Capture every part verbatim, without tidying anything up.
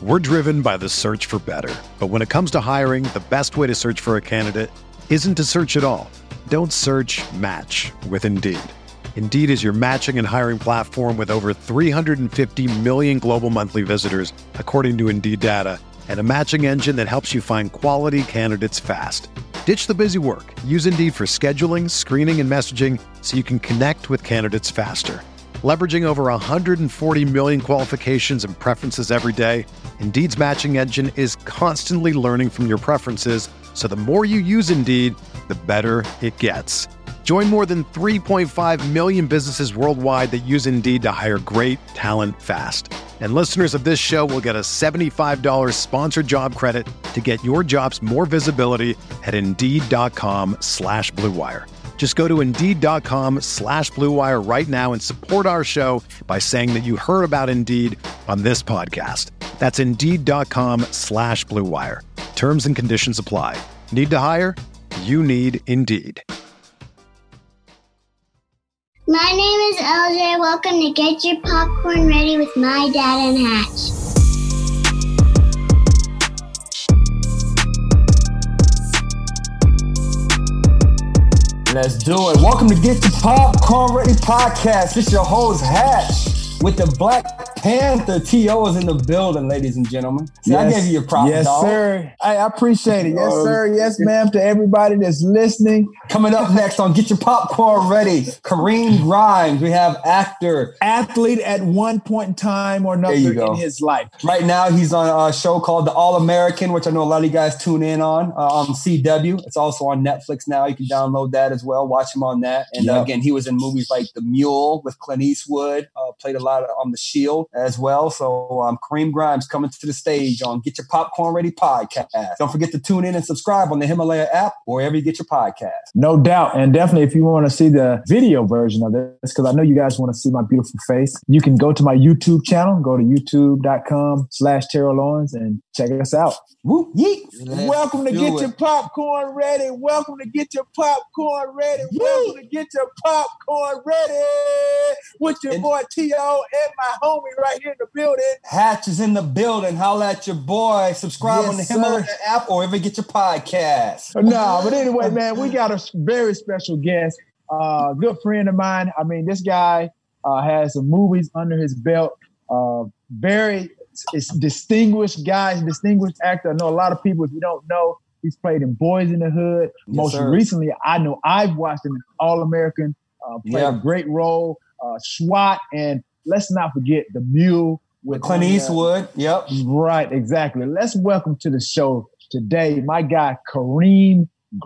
We're driven by the search for better. But when it comes to hiring, the best way to search for a candidate isn't to search at all. Don't search, match with Indeed. Indeed is your matching and hiring platform with over three hundred fifty million global monthly visitors, according to Indeed data, and a matching engine that helps you find quality candidates fast. Ditch the busy work. Use Indeed for scheduling, screening, and messaging so you can connect with candidates faster. Leveraging over one hundred forty million qualifications and preferences every day, Indeed's matching engine is constantly learning from your preferences, so the more you use Indeed, the better it gets. Join more than three point five million businesses worldwide that use Indeed to hire great talent fast. And listeners of this show will get a seventy-five dollars sponsored job credit to get your jobs more visibility at Indeed.com slash Blue Wire. Just go to Indeed.com slash Blue Wire right now and support our show by saying that you heard about Indeed on this podcast. That's Indeed.com slash Blue Wire. Terms and conditions apply. Need to hire? You need Indeed. My name is L J. Welcome to Get Your Popcorn Ready with my dad and Hatch. Let's do it. Welcome to Get Your Popcorn Ready podcast. It's your host, Hatch, with the Black Panther. T O is in the building, ladies and gentlemen. See, yes, I gave you your props, Yes, dog. sir. I appreciate it. Yes, sir. Yes, ma'am. To everybody that's listening. Coming up next on Get Your Popcorn Ready, Kareem Grimes. We have actor. Athlete at one point in time or another in his life. Right now, he's on a show called The All-American, which I know a lot of you guys tune in on, uh, on C W. It's also on Netflix now. You can download that as well. Watch him on that. And Yep. uh, again, he was in movies like The Mule with Clint Eastwood. Uh, played a lot on The Shield as well. So um, Kareem Grimes coming to the stage on Get Your Popcorn Ready podcast. Don't forget to tune in and subscribe on the Himalaya app or wherever you get your podcast. No doubt. And definitely, if you want to see the video version of this, because I know you guys want to see my beautiful face, you can go to my YouTube channel, go to youtube.com slash Terrell Owens and check us out. Woo, yeet. Welcome to Get it. Your Popcorn Ready. Welcome to Get Your Popcorn Ready. Yeet. Welcome to Get Your Popcorn Ready with your And- boy T O and my homie right here in the building. Hatch is in the building. Holla at your boy. Subscribe Yes, on the sir. Himalaya app or wherever you get your podcast. No, but anyway, man, we got a very special guest, uh, good friend of mine. I mean, this guy uh, has some movies under his belt. Uh, very it's distinguished guy, distinguished actor. I know a lot of people, if you don't know, he's played in Boys in the Hood. Yes, Most sir. recently, I know I've watched him in All-American, uh, played Yeah. a great role, uh, SWAT, and let's not forget The Mule with Clint uh, Eastwood. Yep. Right, exactly. Let's welcome to the show today my guy, Kareem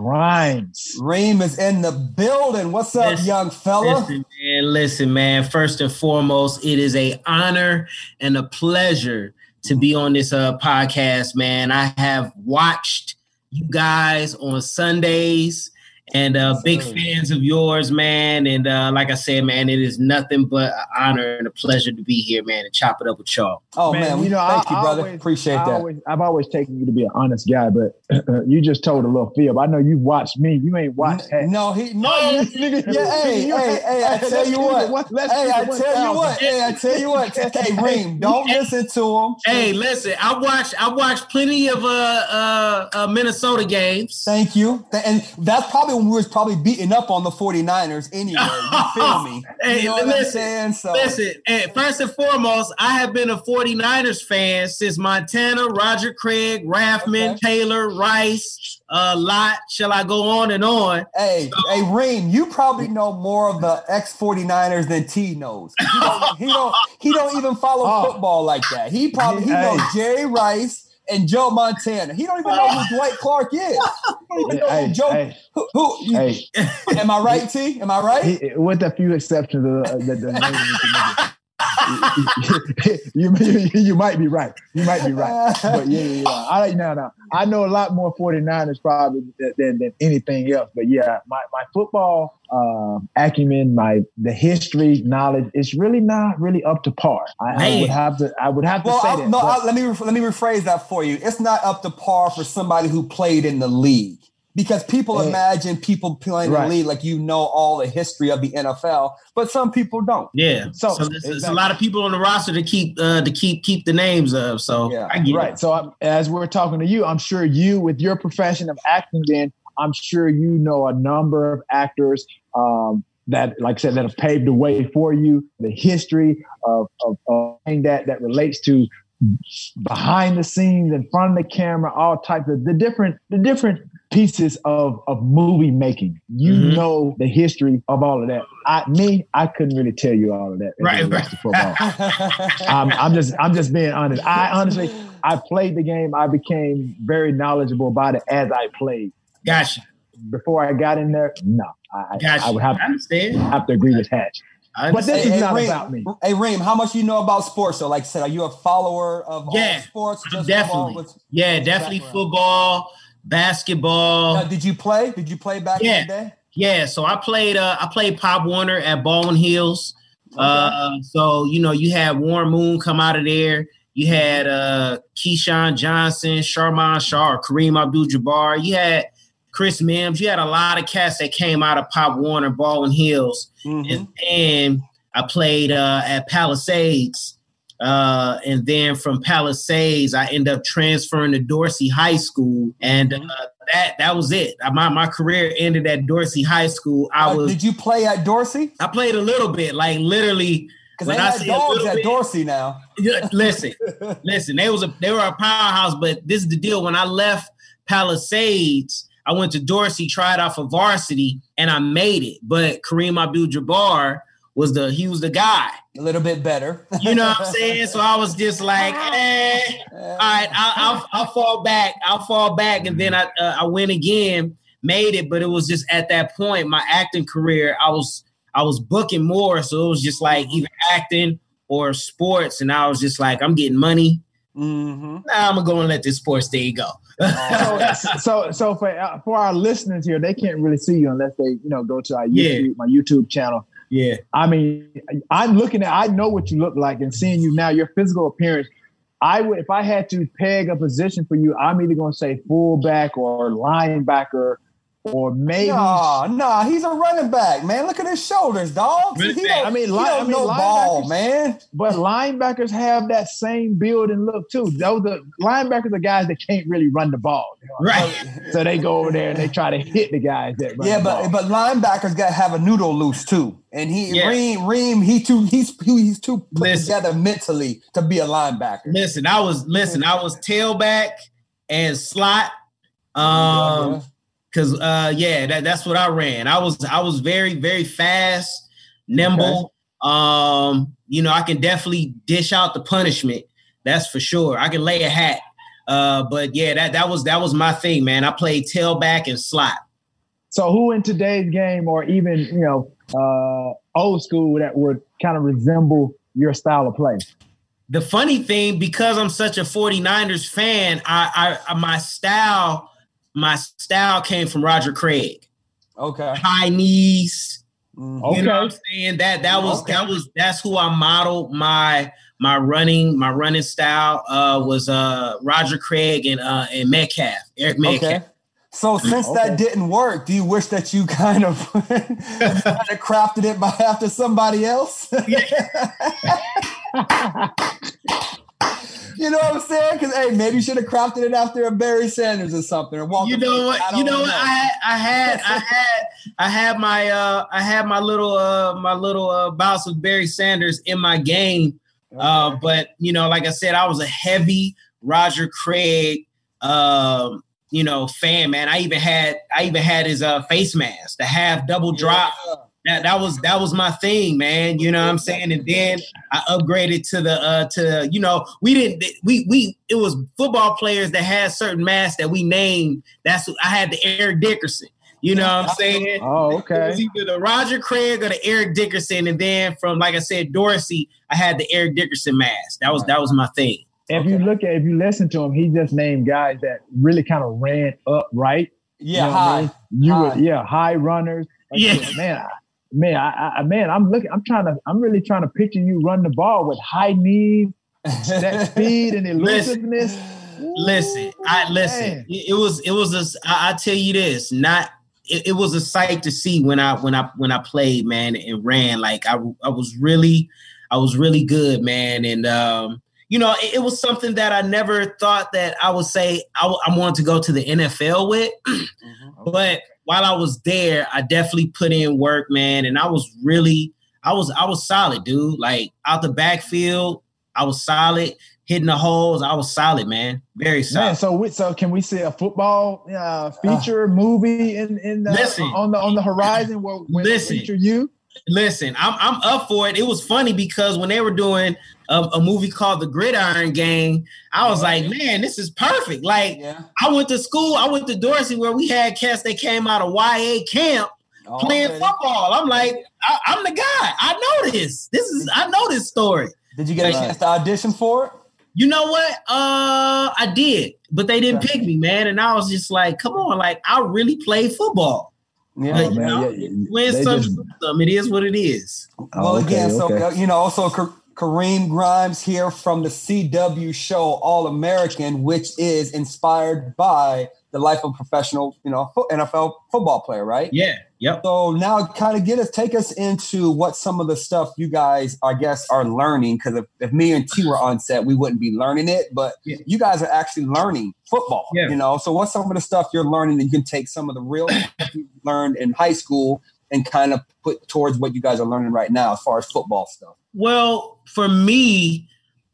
Grimes. Reem is in the building. What's up, Listen, young fella? Listen, man. Listen, man. First and foremost, it is a honor and a pleasure to be on this uh, podcast, man. I have watched you guys on Sundays and uh, Yes, big sir. fans of yours, man. And uh, like I said, man, it is nothing but an honor and a pleasure to be here, man, and chop it up with y'all. Oh, man. we, thank I- you, I brother. always- Appreciate I that. Always, I've always taken you to be an honest guy, but you just told a little fib. I know you've watched me. You ain't watched Hatch. No, he no. This nigga- Yeah, hey, you- hey, hey, I let's tell you keep it what. one- let's Hey, keep I it one tell you thousand. what. Hey, I tell you what. Hey, Reem, don't listen to him. Hey, listen, I watched I watched plenty of uh, uh, uh, Minnesota games. Thank you. Th- And that's probably when we was probably beating up on the forty-niners anyway. You feel me? Hey, you know what listen, I'm saying? So Listen, eh, first and foremost, I have been a forty-niners fan since Montana, Roger Craig, Rathman, Okay. Taylor, Rice, uh, Lott. Shall I go on and on? Hey, hey, Reem, you probably know more of the ex forty-niners than T knows. He don't, he don't, he don't even follow Oh. football like that. He probably he Hey. knows Jerry Rice and Joe Montana. He don't even know who Dwight Clark is. He don't even know Hey, who Joe. hey, Who, who, hey. Am I right, T? Am I right? He, with a few exceptions of the, the, the name you, you, you might be right. You might be right. But yeah, yeah, yeah. I no, no. I know a lot more forty-niners probably than, than, than anything else. But yeah, my, my football um, acumen, my the history knowledge, it's really not really up to par. I, I Man. would have to I would have to Well, say I, that. no, but- I, let me let me rephrase that for you. It's not up to par for somebody who played in the league. Because people And- imagine people playing Right. the league like you know all the history of the N F L, but some people don't. Yeah. So, So, there's, there's a exactly. lot of people on the roster to keep uh, to keep keep the names of. So Yeah. I get Right. it. So I'm, as we're talking to you, I'm sure you, with your profession of acting, then I'm sure you know a number of actors um, that, like I said, that have paved the way for you. The history of of, of that that relates to behind the scenes, in front of the camera, all types of the different the different pieces of of movie making. You Mhm. know the history of all of that. I me, I couldn't really tell you all of that. as it Right, relates right. to football. I'm, I'm just I'm just being honest. I honestly I played the game. I became very knowledgeable about it as I played. Gotcha. Before I got in there, no, I, Gotcha. I would have, I understand. have to agree with Hatch. I But this understand. is not Reem, about me. Hey, Reem, how much you know about sports? So, like I said, are you a follower of Yeah, all sports? I'm Just definitely. football? What's- Yeah, what's your definitely background? football, basketball. Now, did you play? Did you play back Yeah. in the day? Yeah, so I played uh I played Pop Warner at Baldwin Hills. Uh so you know you had Warren Moon come out of there. You had uh Keyshawn Johnson, Sharman Shah, Kareem Abdul-Jabbar. You had Chris Mims. You had a lot of cats that came out of Pop Warner, Baldwin Hills. Mhm. And then I played uh at Palisades. Uh, and then from Palisades, I ended up transferring to Dorsey High School, and uh, that that was it. My my career ended at Dorsey High School. I Uh, was did you play at Dorsey? I played a little bit, like literally. Because When they I had say a dogs little at bit- Dorsey now. Yeah, listen, listen. They was a they were a powerhouse, but this is the deal. When I left Palisades, I went to Dorsey, tried out for varsity, and I made it. But Kareem Abdul-Jabbar was the he was the guy. A little bit better. You know what I'm saying? So I was just like, eh, all right, I'll, I'll, I'll fall back. I'll fall back. And then I uh, I went again, made it. But it was just at that point, my acting career, I was I was booking more. So it was just like either acting or sports. And I was just like, I'm getting money. Mm-hmm. Nah, I'm going to go and let this sports thing go. so, so, so for uh, for our listeners here, they can't really see you unless they, you know, go to our Yeah. YouTube, my YouTube channel. Yeah. I mean, I'm looking at, I know what you look like, and seeing you now, your physical appearance. I would, if I had to peg a position for you, I'm either going to say fullback or linebacker, or maybe. Nah, nah, he's a running back, man. Look at his shoulders, dog. Running He back. don't, I mean, he li- don't I mean, know ball, linebackers- man. But linebackers have that same build and look too. Those are linebackers are guys that can't really run the ball, you know? Right. So they go over there and they try to hit the guys that run Yeah, the but ball. but linebackers got to have a noodle loose too. And he Yeah. Reem Reem he too he's he's too put Listen. together mentally to be a linebacker. Listen, I was listen, I was tailback and slot. Um Yeah. Cause uh yeah, that, that's what I ran. I was I was very, very fast, nimble. Um, you know, I can definitely dish out the punishment. That's for sure. I can lay a hat. Uh, but yeah, that that was that was my thing, man. I played tailback and slot. So who in today's game, or even, you know, uh, old school, that would kind of resemble your style of play? The funny thing, because I'm such a 49ers fan, I, I my style, my style came from Roger Craig. Okay. High knees. Mhm. You know Okay. what I'm saying? That that was Okay. that was that's who I modeled my my running my running style uh was uh Roger Craig and uh and Metcalf, Eric Metcalf. Okay. So since Okay. that didn't work, do you wish that you kind of kind of crafted it by after somebody else? You know what I'm saying? Because hey, maybe you should have crafted it after a Barry Sanders or something. Or Walter You know Payton. what? I You don't know what? I had I had I had I had my uh I had my little uh my little uh bouts with Barry Sanders in my game. Uh, but you know, like I said, I was a heavy Roger Craig um, you know, fan, man. I even had I even had his uh face mask, the half double drop. Yeah. That that was that was my thing, man. You know what I'm saying? And then I upgraded to the uh to you know, we didn't we we it was football players that had certain masks that we named. That's I had the Eric Dickerson. You know what I'm saying? Oh, It okay. was either the Roger Craig or the Eric Dickerson, and then from like I said, Dorsey, I had the Eric Dickerson mask. That was that was my thing. If you look at, if you listen to him, he just named guys that really kind of ran up, right? Yeah, You know what I high. mean? You High. were, yeah, high runners. Like, Yeah. man, I, man, I, I, man, I'm looking. I'm trying to. I'm really trying to picture you run the ball with high knees, that speed and elusiveness. Listen, I listen. It, it was it was a. I, I tell you this, not. It, it was a sight to see when I when I when I played, man, and ran. Like I I was really I was really good, man, and um, you know, it, it was something that I never thought that I would say I, I wanted to go to the N F L with, mm-hmm. But while I was there, I definitely put in work, man, and I was really I was I was solid, dude. Like out the backfield, I was solid. Hitting the holes, I was solid, man. Very solid. Man, so we, so can we see a football uh, feature uh, movie in in the, listen, on the on the horizon where we feature you? Listen, I'm I'm up for it. It was funny because when they were doing a, a movie called The Gridiron Gang, I was like, man, this is perfect. Like, yeah. I went to school, I went to Dorsey where we had cats that came out of Y A camp oh, playing man. football. I'm like, I, I'm the guy. I know this. This is I know this story. Did you get a chance to audition for it? You know what? Uh, I did, but they didn't pick me, man. And I was just like, come on, like I really play football. Yeah, but, you man, know, yeah, win some, just... some, it is what it is. Well, okay, again, okay. so you know, also Kareem Grimes here from the C W show All American, which is inspired by the life of a professional, you know, N F L football player, right? Yeah. Yep. So now kind of get us, take us into what some of the stuff you guys, I guess, are learning. Because if, if me and T were on set, we wouldn't be learning it. But yeah. you guys are actually learning football, yeah. you know. So what's some of the stuff you're learning that you can take some of the real stuff you learned in high school and kind of put towards what you guys are learning right now as far as football stuff? Well, for me,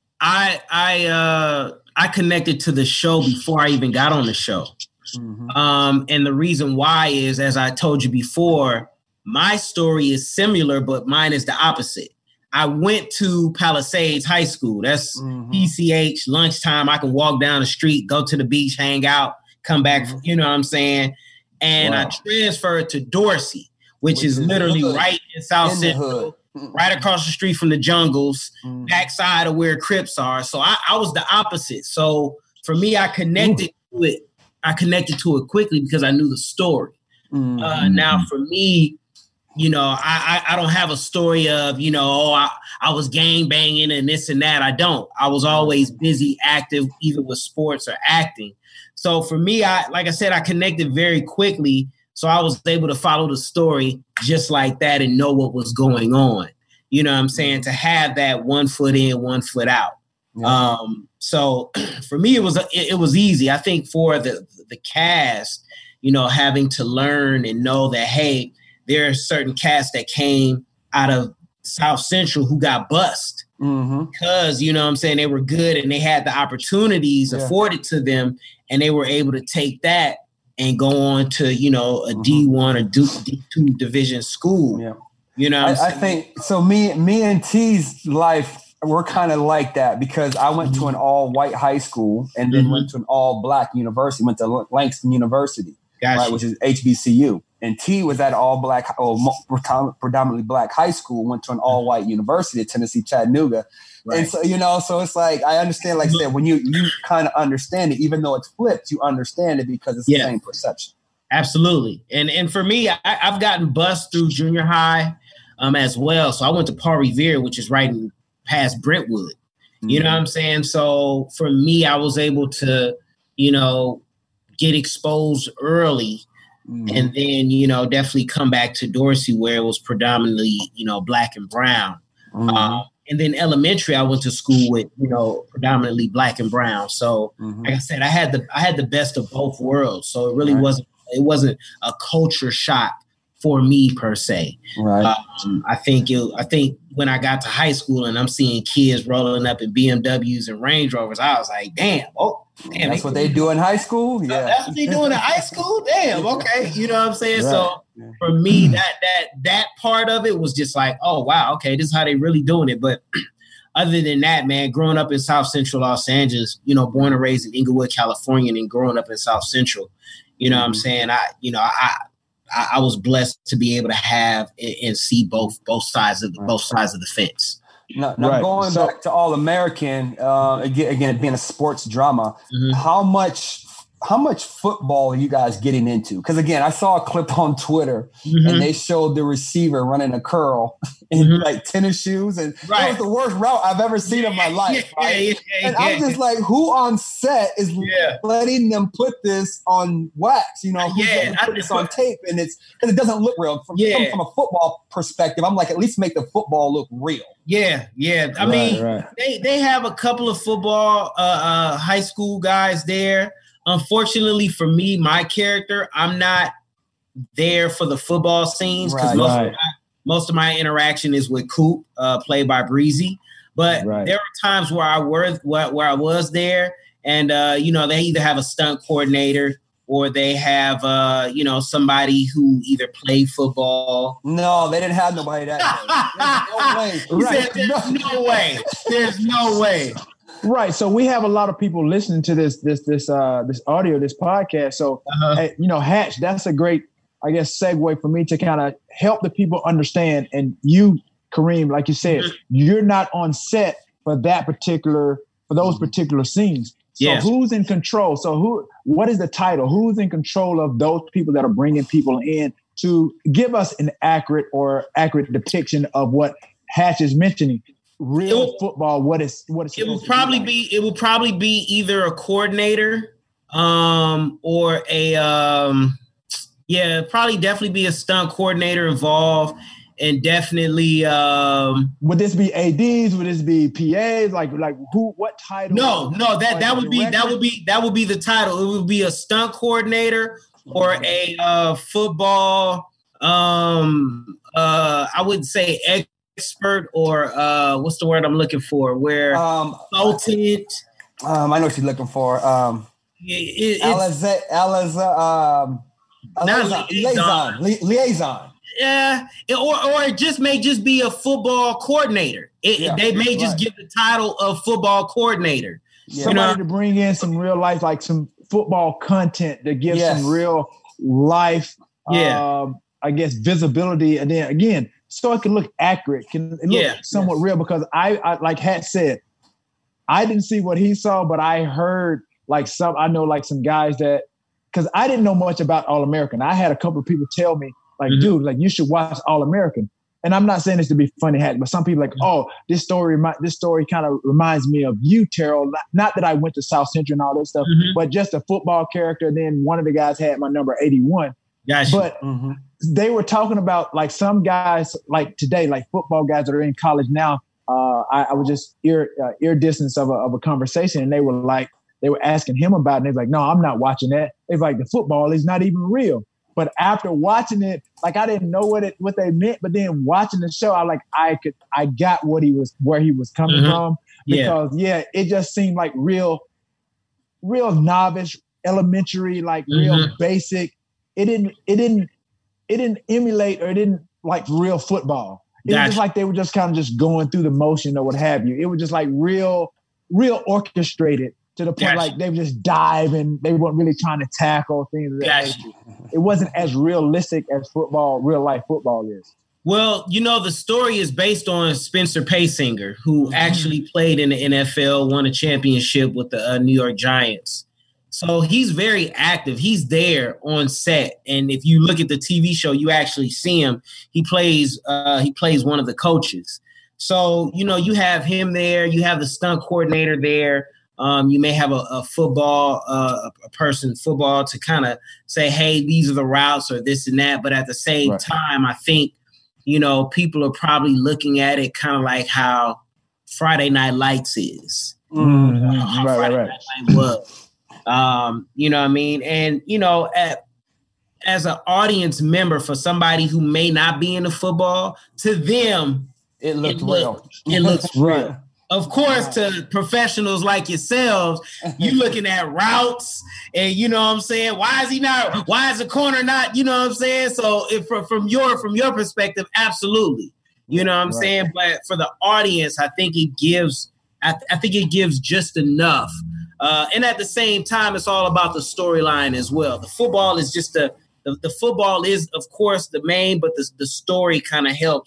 I I uh, I connected to the show before I even got on the show. Mm-hmm. Um, and the reason why is, as I told you before, my story is similar, but mine is the opposite. I went to Palisades High School. That's mm-hmm. P C H, lunchtime. I can walk down the street, go to the beach, hang out, come back, mm-hmm. you know what I'm saying? And wow. I transferred to Dorsey, which, which is, is literally right in South in Central, mm-hmm. right across the street from the Jungles, mm-hmm. backside of where Crips are. So I, I was the opposite. So for me, I connected Ooh. to it. I connected to it quickly because I knew the story. Mm-hmm. Uh, now, for me, you know, I, I I don't have a story of, you know, oh, I, I was gang banging and this and that. I don't. I was always busy, active, either with sports or acting. So for me, I like I said, I connected very quickly. So I was able to follow the story just like that and know what was going on. You know what I'm saying? To have that one foot in, one foot out. Yeah. Um, so for me, it was it, it was easy. I think for the the cast, you know, having to learn and know that, hey, there are certain cats that came out of South Central who got bust mm-hmm. because, you know what I'm saying, they were good and they had the opportunities yeah. afforded to them, and they were able to take that and go on to, you know, a mm-hmm. D one or D two division school. Yeah. You know what I, I'm I think so. Me, me and T's life, we're kind of like that because I went to an all-white high school and then mm-hmm. went to an all-black university, went to Langston University, gotcha. right, which is H B C U. And T was at all-black or predominantly black high school, went to an all-white university at Tennessee Chattanooga. Right. And so, you know, so it's like, I understand, like I said, when you, you kind of understand it, even though it's flipped, you understand it because it's yeah. the same perception. Absolutely. And and for me, I, I've gotten bused through junior high um, as well. So I went to Paul Revere, which is right in past Brentwood, you mm-hmm. know what I'm saying? So for me, I was able to, you know, get exposed early mm-hmm. and then, you know, definitely come back to Dorsey where it was predominantly, you know, black and brown. Mm-hmm. Um, and then elementary, I went to school with, you know, predominantly black and brown. So mm-hmm. like I said, I had the, I had the best of both worlds. So it really right. wasn't, it wasn't a culture shock for me per se. Right. Um, I think it, I think when I got to high school and I'm seeing kids rolling up in B M Ws and Range Rovers, I was like, damn, oh, damn. That's they what they do in high school? Yeah. That's what they do in high school? Damn, okay. You know what I'm saying? Right. So for me, that that that part of it was just like, oh, wow, okay, this is how they really doing it. But other than that, man, growing up in South Central Los Angeles, you know, born and raised in Inglewood, California, and growing up in South Central, you know mm-hmm. what I'm saying? I, you know, I, I was blessed to be able to have and see both both sides of the, both sides of the fence. Now, now right. going so, back to All American, uh, again, again, being a sports drama, mm-hmm. how much how much football are you guys getting into? Because again, I saw a clip on Twitter mm-hmm. and they showed the receiver running a curl in mm-hmm. like tennis shoes, and right. that was the worst route I've ever seen in my life. Yeah, right? yeah, yeah, and yeah, I'm just yeah. like, who on set is yeah. letting them put this on wax? You know, who's yeah, letting them put this on tape? And it's because it doesn't look real. From, yeah. from a football perspective, I'm like, at least make the football look real. Yeah, yeah. I right, mean, right. they they have a couple of football uh, uh, high school guys there. Unfortunately for me, my character, I'm not there for the football scenes because right, most, right. most of my interaction is with Coop, uh, played by Breezy. But right. there were times where I were where, where I was there, and uh, you know, they either have a stunt coordinator or they have uh, you know, somebody who either played football. No, they didn't have nobody that day. No way. Right. Said, There's no way. There's no way. Right. So we have a lot of people listening to this, this, this, uh, this audio, this podcast. So, uh-huh. hey, you know, Hatch, that's a great, I guess, segue for me to kind of help the people understand. And you, Kareem, like you said, mm-hmm. you're not on set for that particular, for those mm-hmm. particular scenes. So yes. who's in control? So who, what is the title? Who's in control of those people that are bringing people in to give us an accurate or accurate depiction of what Hatch is mentioning? Real will, football, what is what is it will probably be, like? be it will probably be either a coordinator um or a um yeah probably definitely be a stunt coordinator involved, and definitely um would this be A Ds, would this be P As, like like who, what title? No no that like that would be that would be that would be the title. It would be a stunt coordinator or a uh football um uh I would say ex- expert or uh what's the word I'm looking for? Where um, consultant. Um, I know what you're looking for. Um, it, it, Aliza, Aliza, um, liaison, liaison, li- liaison. Yeah, it, or or it just may just be a football coordinator. It, yeah, they may just right. give the title of football coordinator. Yeah. Somebody you know? to bring in some real life, like some football content to give yes. some real life. Yeah, um, I guess visibility, and then again, so it can look accurate, can it look yeah. somewhat yes. real, because I, I, like Hat said, I didn't see what he saw, but I heard like some, I know like some guys that, because I didn't know much about All-American. I had a couple of people tell me like, mm-hmm. dude, like you should watch All-American. And I'm not saying this to be funny, Hat, but some people like, mm-hmm. oh, this story, this story kind of reminds me of you, Terrell. Not, not that I went to South Central and all that stuff, mm-hmm. but just a football character. Then one of the guys had my number eighty-one. Gotcha. But mm-hmm. they were talking about like some guys like today, like football guys that are in college now. Uh, I, I was just ear uh, ear distance of a of a conversation, and they were like, they were asking him about it. And they was like, no, I'm not watching that. They was like, the football is not even real. But after watching it, like I didn't know what it what they meant. But then watching the show, I like I could I got what he was where he was coming mm-hmm. from, because yeah. yeah, it just seemed like real, real novice, elementary, like mm-hmm. real basic. It didn't, it didn't, it didn't emulate, or it didn't like real football. It gotcha. was just like they were just kind of just going through the motion or what have you. It was just like real, real orchestrated to the point gotcha. like they would just dive, and they weren't really trying to tackle things. Gotcha. It wasn't as realistic as football, real life football is. Well, you know, the story is based on Spencer Paysinger, who mm-hmm. actually played in the N F L, won a championship with the uh, New York Giants. So he's very active. He's there on set, and if you look at the T V show, you actually see him. He plays. Uh, he plays one of the coaches. So you know, you have him there. You have the stunt coordinator there. Um, you may have a, a football, uh, a person football to kind of say, "Hey, these are the routes," or this and that. But at the same right. time, I think you know people are probably looking at it kind of like how Friday Night Lights is. Mm-hmm. Uh, how right, Friday right, Night Light was. Um, you know what I mean? And, you know, at, as an audience member for somebody who may not be into football, to them, it looked it real. Look, it looks right. real. Of course, to professionals like yourselves, you looking at routes and, you know what I'm saying? Why is he not, why is the corner not, you know what I'm saying? So if from, from your, from your perspective, absolutely. You know what I'm right. saying? But for the audience, I think it gives, I, th- I think it gives just enough. Uh, and at the same time, it's all about the storyline as well. The football is just a, the, the football is, of course, the main, but the, the story kind of helps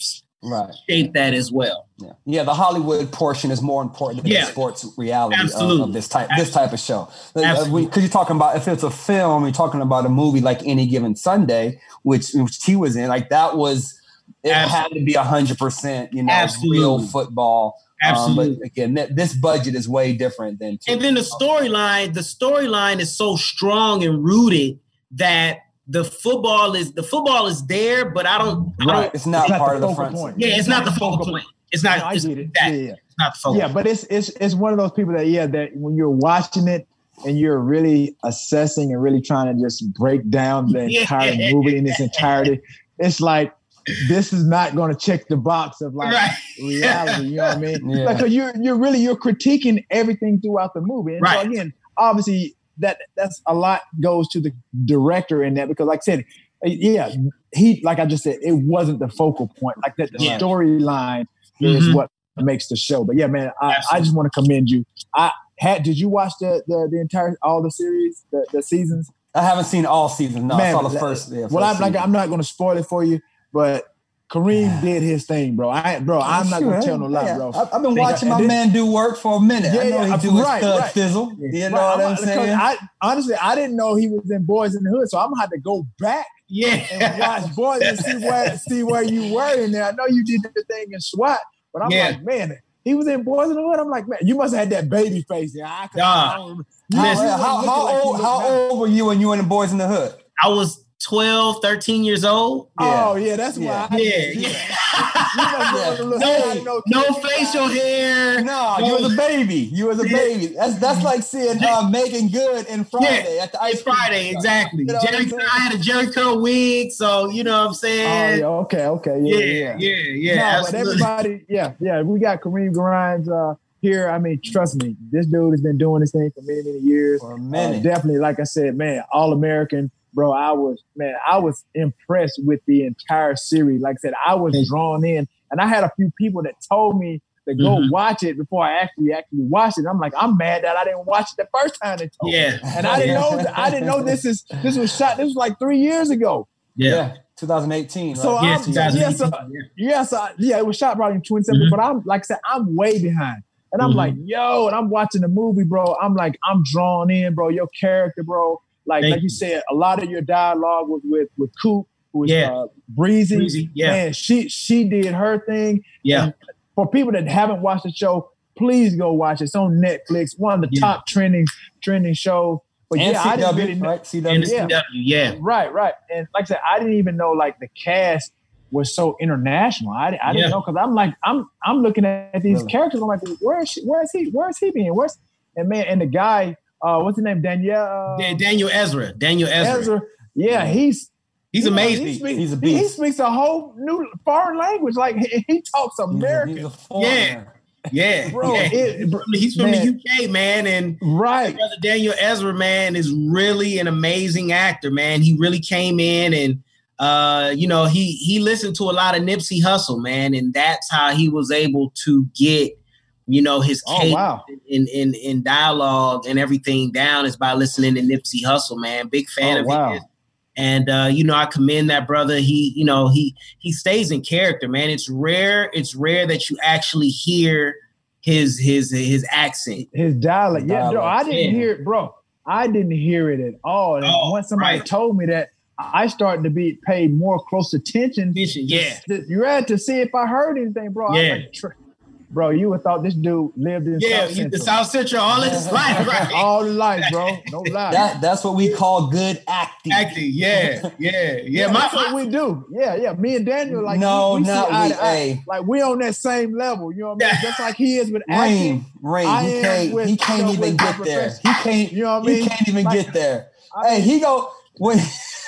right. shape that as well. Yeah, yeah. The Hollywood portion is more important than yeah. the sports reality of, of this type Absolutely. this type of show. Absolutely. Because you're talking about if it's a film, you're talking about a movie like Any Given Sunday, which which he was in. Like that was it Absolutely. had to be a hundred percent, you know, Absolutely. real football. Absolutely. Um, but again, th- this budget is way different than. And then the storyline, the storyline is so strong and rooted that the football is the football is there, but I don't. I right, don't, it's not it's part not of the front. point. Yeah, it's, it's not, not the focal point. point. It's not. No, I it's get it. That. Yeah, yeah. It's not the focal. Yeah, but it's it's it's one of those people that yeah that when you're watching it and you're really assessing and really trying to just break down the entire yeah. movie in its entirety, it's like. This is not going to check the box of like right. reality. You know what I mean? Yeah. Like, cause you're you're really you're critiquing everything throughout the movie. And right. so again, obviously that that's a lot goes to the director in that because, like I said, yeah, he like I just said, it wasn't the focal point. Like that, the yeah. storyline mm-hmm. is what makes the show. But yeah, man, I, I just want to commend you. I had did you watch the the, the entire all the series, the, the seasons? I haven't seen all seasons. No, man, I saw the first. Yeah, first well, I'm season. like I'm not going to spoil it for you. But Kareem did his thing, bro. I, bro, I'm not sure. gonna tell no lie, yeah. bro. I've been watching my this, man do work for a minute. Yeah, I know yeah, he do right, his thug right. thizzle. You know right, what I'm saying? I, honestly, I didn't know he was in Boys in the Hood, so I'm gonna have to go back yeah. and watch Boys and see where see where you were in there. I know you did the thing in SWAT, but I'm yeah. like, man, he was in Boys in the Hood. I'm like, man, you must have had that baby face. Yeah, I, nah. I don't remember. How, how, how, how like old? How now. old were you when you were in Boys in the Hood? I was twelve, thirteen years old. Yeah. Oh, yeah, that's yeah. why. I, yeah, you, yeah. You yeah. no, no, no facial hair. No, no, you was a baby. You was a baby. That's that's like seeing uh, Megan Good in Friday yeah. at the ice Friday, cream. exactly. You know Jerry, I had a Jerry curl wig, so you know what I'm saying. Oh, yeah, okay, okay, yeah, yeah, yeah, yeah. yeah no, but everybody, yeah, yeah, we got Kareem Grimes uh, here. I mean, trust me, this dude has been doing this thing for many, many years. For a minute. Uh, definitely, like I said, man, All American. Bro, I was, man, I was impressed with the entire series. Like I said, I was drawn in. And I had a few people that told me to go mm-hmm. watch it before I actually actually watched it. I'm like, I'm mad that I didn't watch it the first time they told yeah. me. And I didn't know I didn't know this is this was shot, this was like three years ago. Yeah. yeah. twenty eighteen. Right? So yeah, I'm, yeah, so, yeah, so yeah, it was shot probably in twenty seventeen, mm-hmm. but I'm like I said, I'm way behind. And I'm mm-hmm. like, yo, and I'm watching the movie, bro. I'm like, I'm drawn in, bro. Your character, bro. Like Thank like you said, a lot of your dialogue was with with Coop, who was yeah. uh, Breezy. Breezy. Yeah, man, she she did her thing. Yeah. And for people that haven't watched the show, please go watch it. It's on Netflix. One of the yeah. top trending trending shows. But and yeah, C W, I didn't really know. Right? C W. And yeah. C W, yeah. Right, right. And like I said, I didn't even know like the cast was so international. I, I didn't yeah. know because I'm like I'm I'm looking at these really? characters. I'm like, where is she? Where is he? Where is he being? Where's and man and the guy. Uh, what's his name? Danielle. Uh, Daniel Ezra. Daniel Ezra. Ezra. Yeah, he's he's amazing. Know, he speaks, he's a beast. He speaks a whole new foreign language. Like he, he talks American. He's a, he's a yeah, yeah, bro. Yeah. It, bro he's from man. the U K, man, and right. Brother Daniel Ezra, man, is really an amazing actor, man. He really came in and uh, you know he he listened to a lot of Nipsey Hussle, man, and that's how he was able to get. You know, his oh, wow. in, in in dialogue and everything down is by listening to Nipsey Hussle, man. Big fan oh, of wow. his. And uh, you know, I commend that brother. He, you know, he he stays in character, man. It's rare, it's rare that you actually hear his his his accent. His dialect. Yeah, dialect. bro. I didn't yeah. hear it, bro. I didn't hear it at all. And oh, once somebody right. told me that, I started to be pay more close attention. attention yeah. You had to see if I heard anything, bro. Yeah. I was like, bro, you would thought this dude lived in yeah, South Central. the South Central all his life, right? all his life, bro. No lie. That, that's what we call good acting. Acting, yeah, yeah, yeah. yeah my, that's my, what we do. Yeah, yeah. Me and Daniel, like, no, we, we not see eye we. to eye. Hey. Like, we on that same level. You know what I mean? Yeah. Just like he is with Rain, acting. Rain, I he can't. with, he can't you know, even get there. He can't. You know what I mean? He can't even like, get there. I hey, mean, he go when.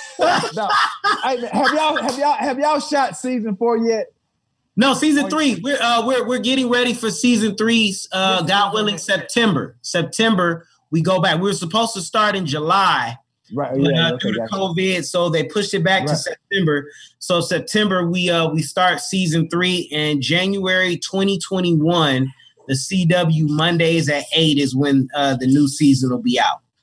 no. Hey, man, have y'all have y'all have y'all shot season four yet? No, season three. We're uh, we're we're getting ready for season three. Uh, God willing, September. September we go back. We were supposed to start in July, right? But, yeah, uh, okay, due to COVID, so they pushed it back right. to September. So September we uh we start season three, and January twenty twenty-one, the C W Mondays at eight is when uh, the new season will be out.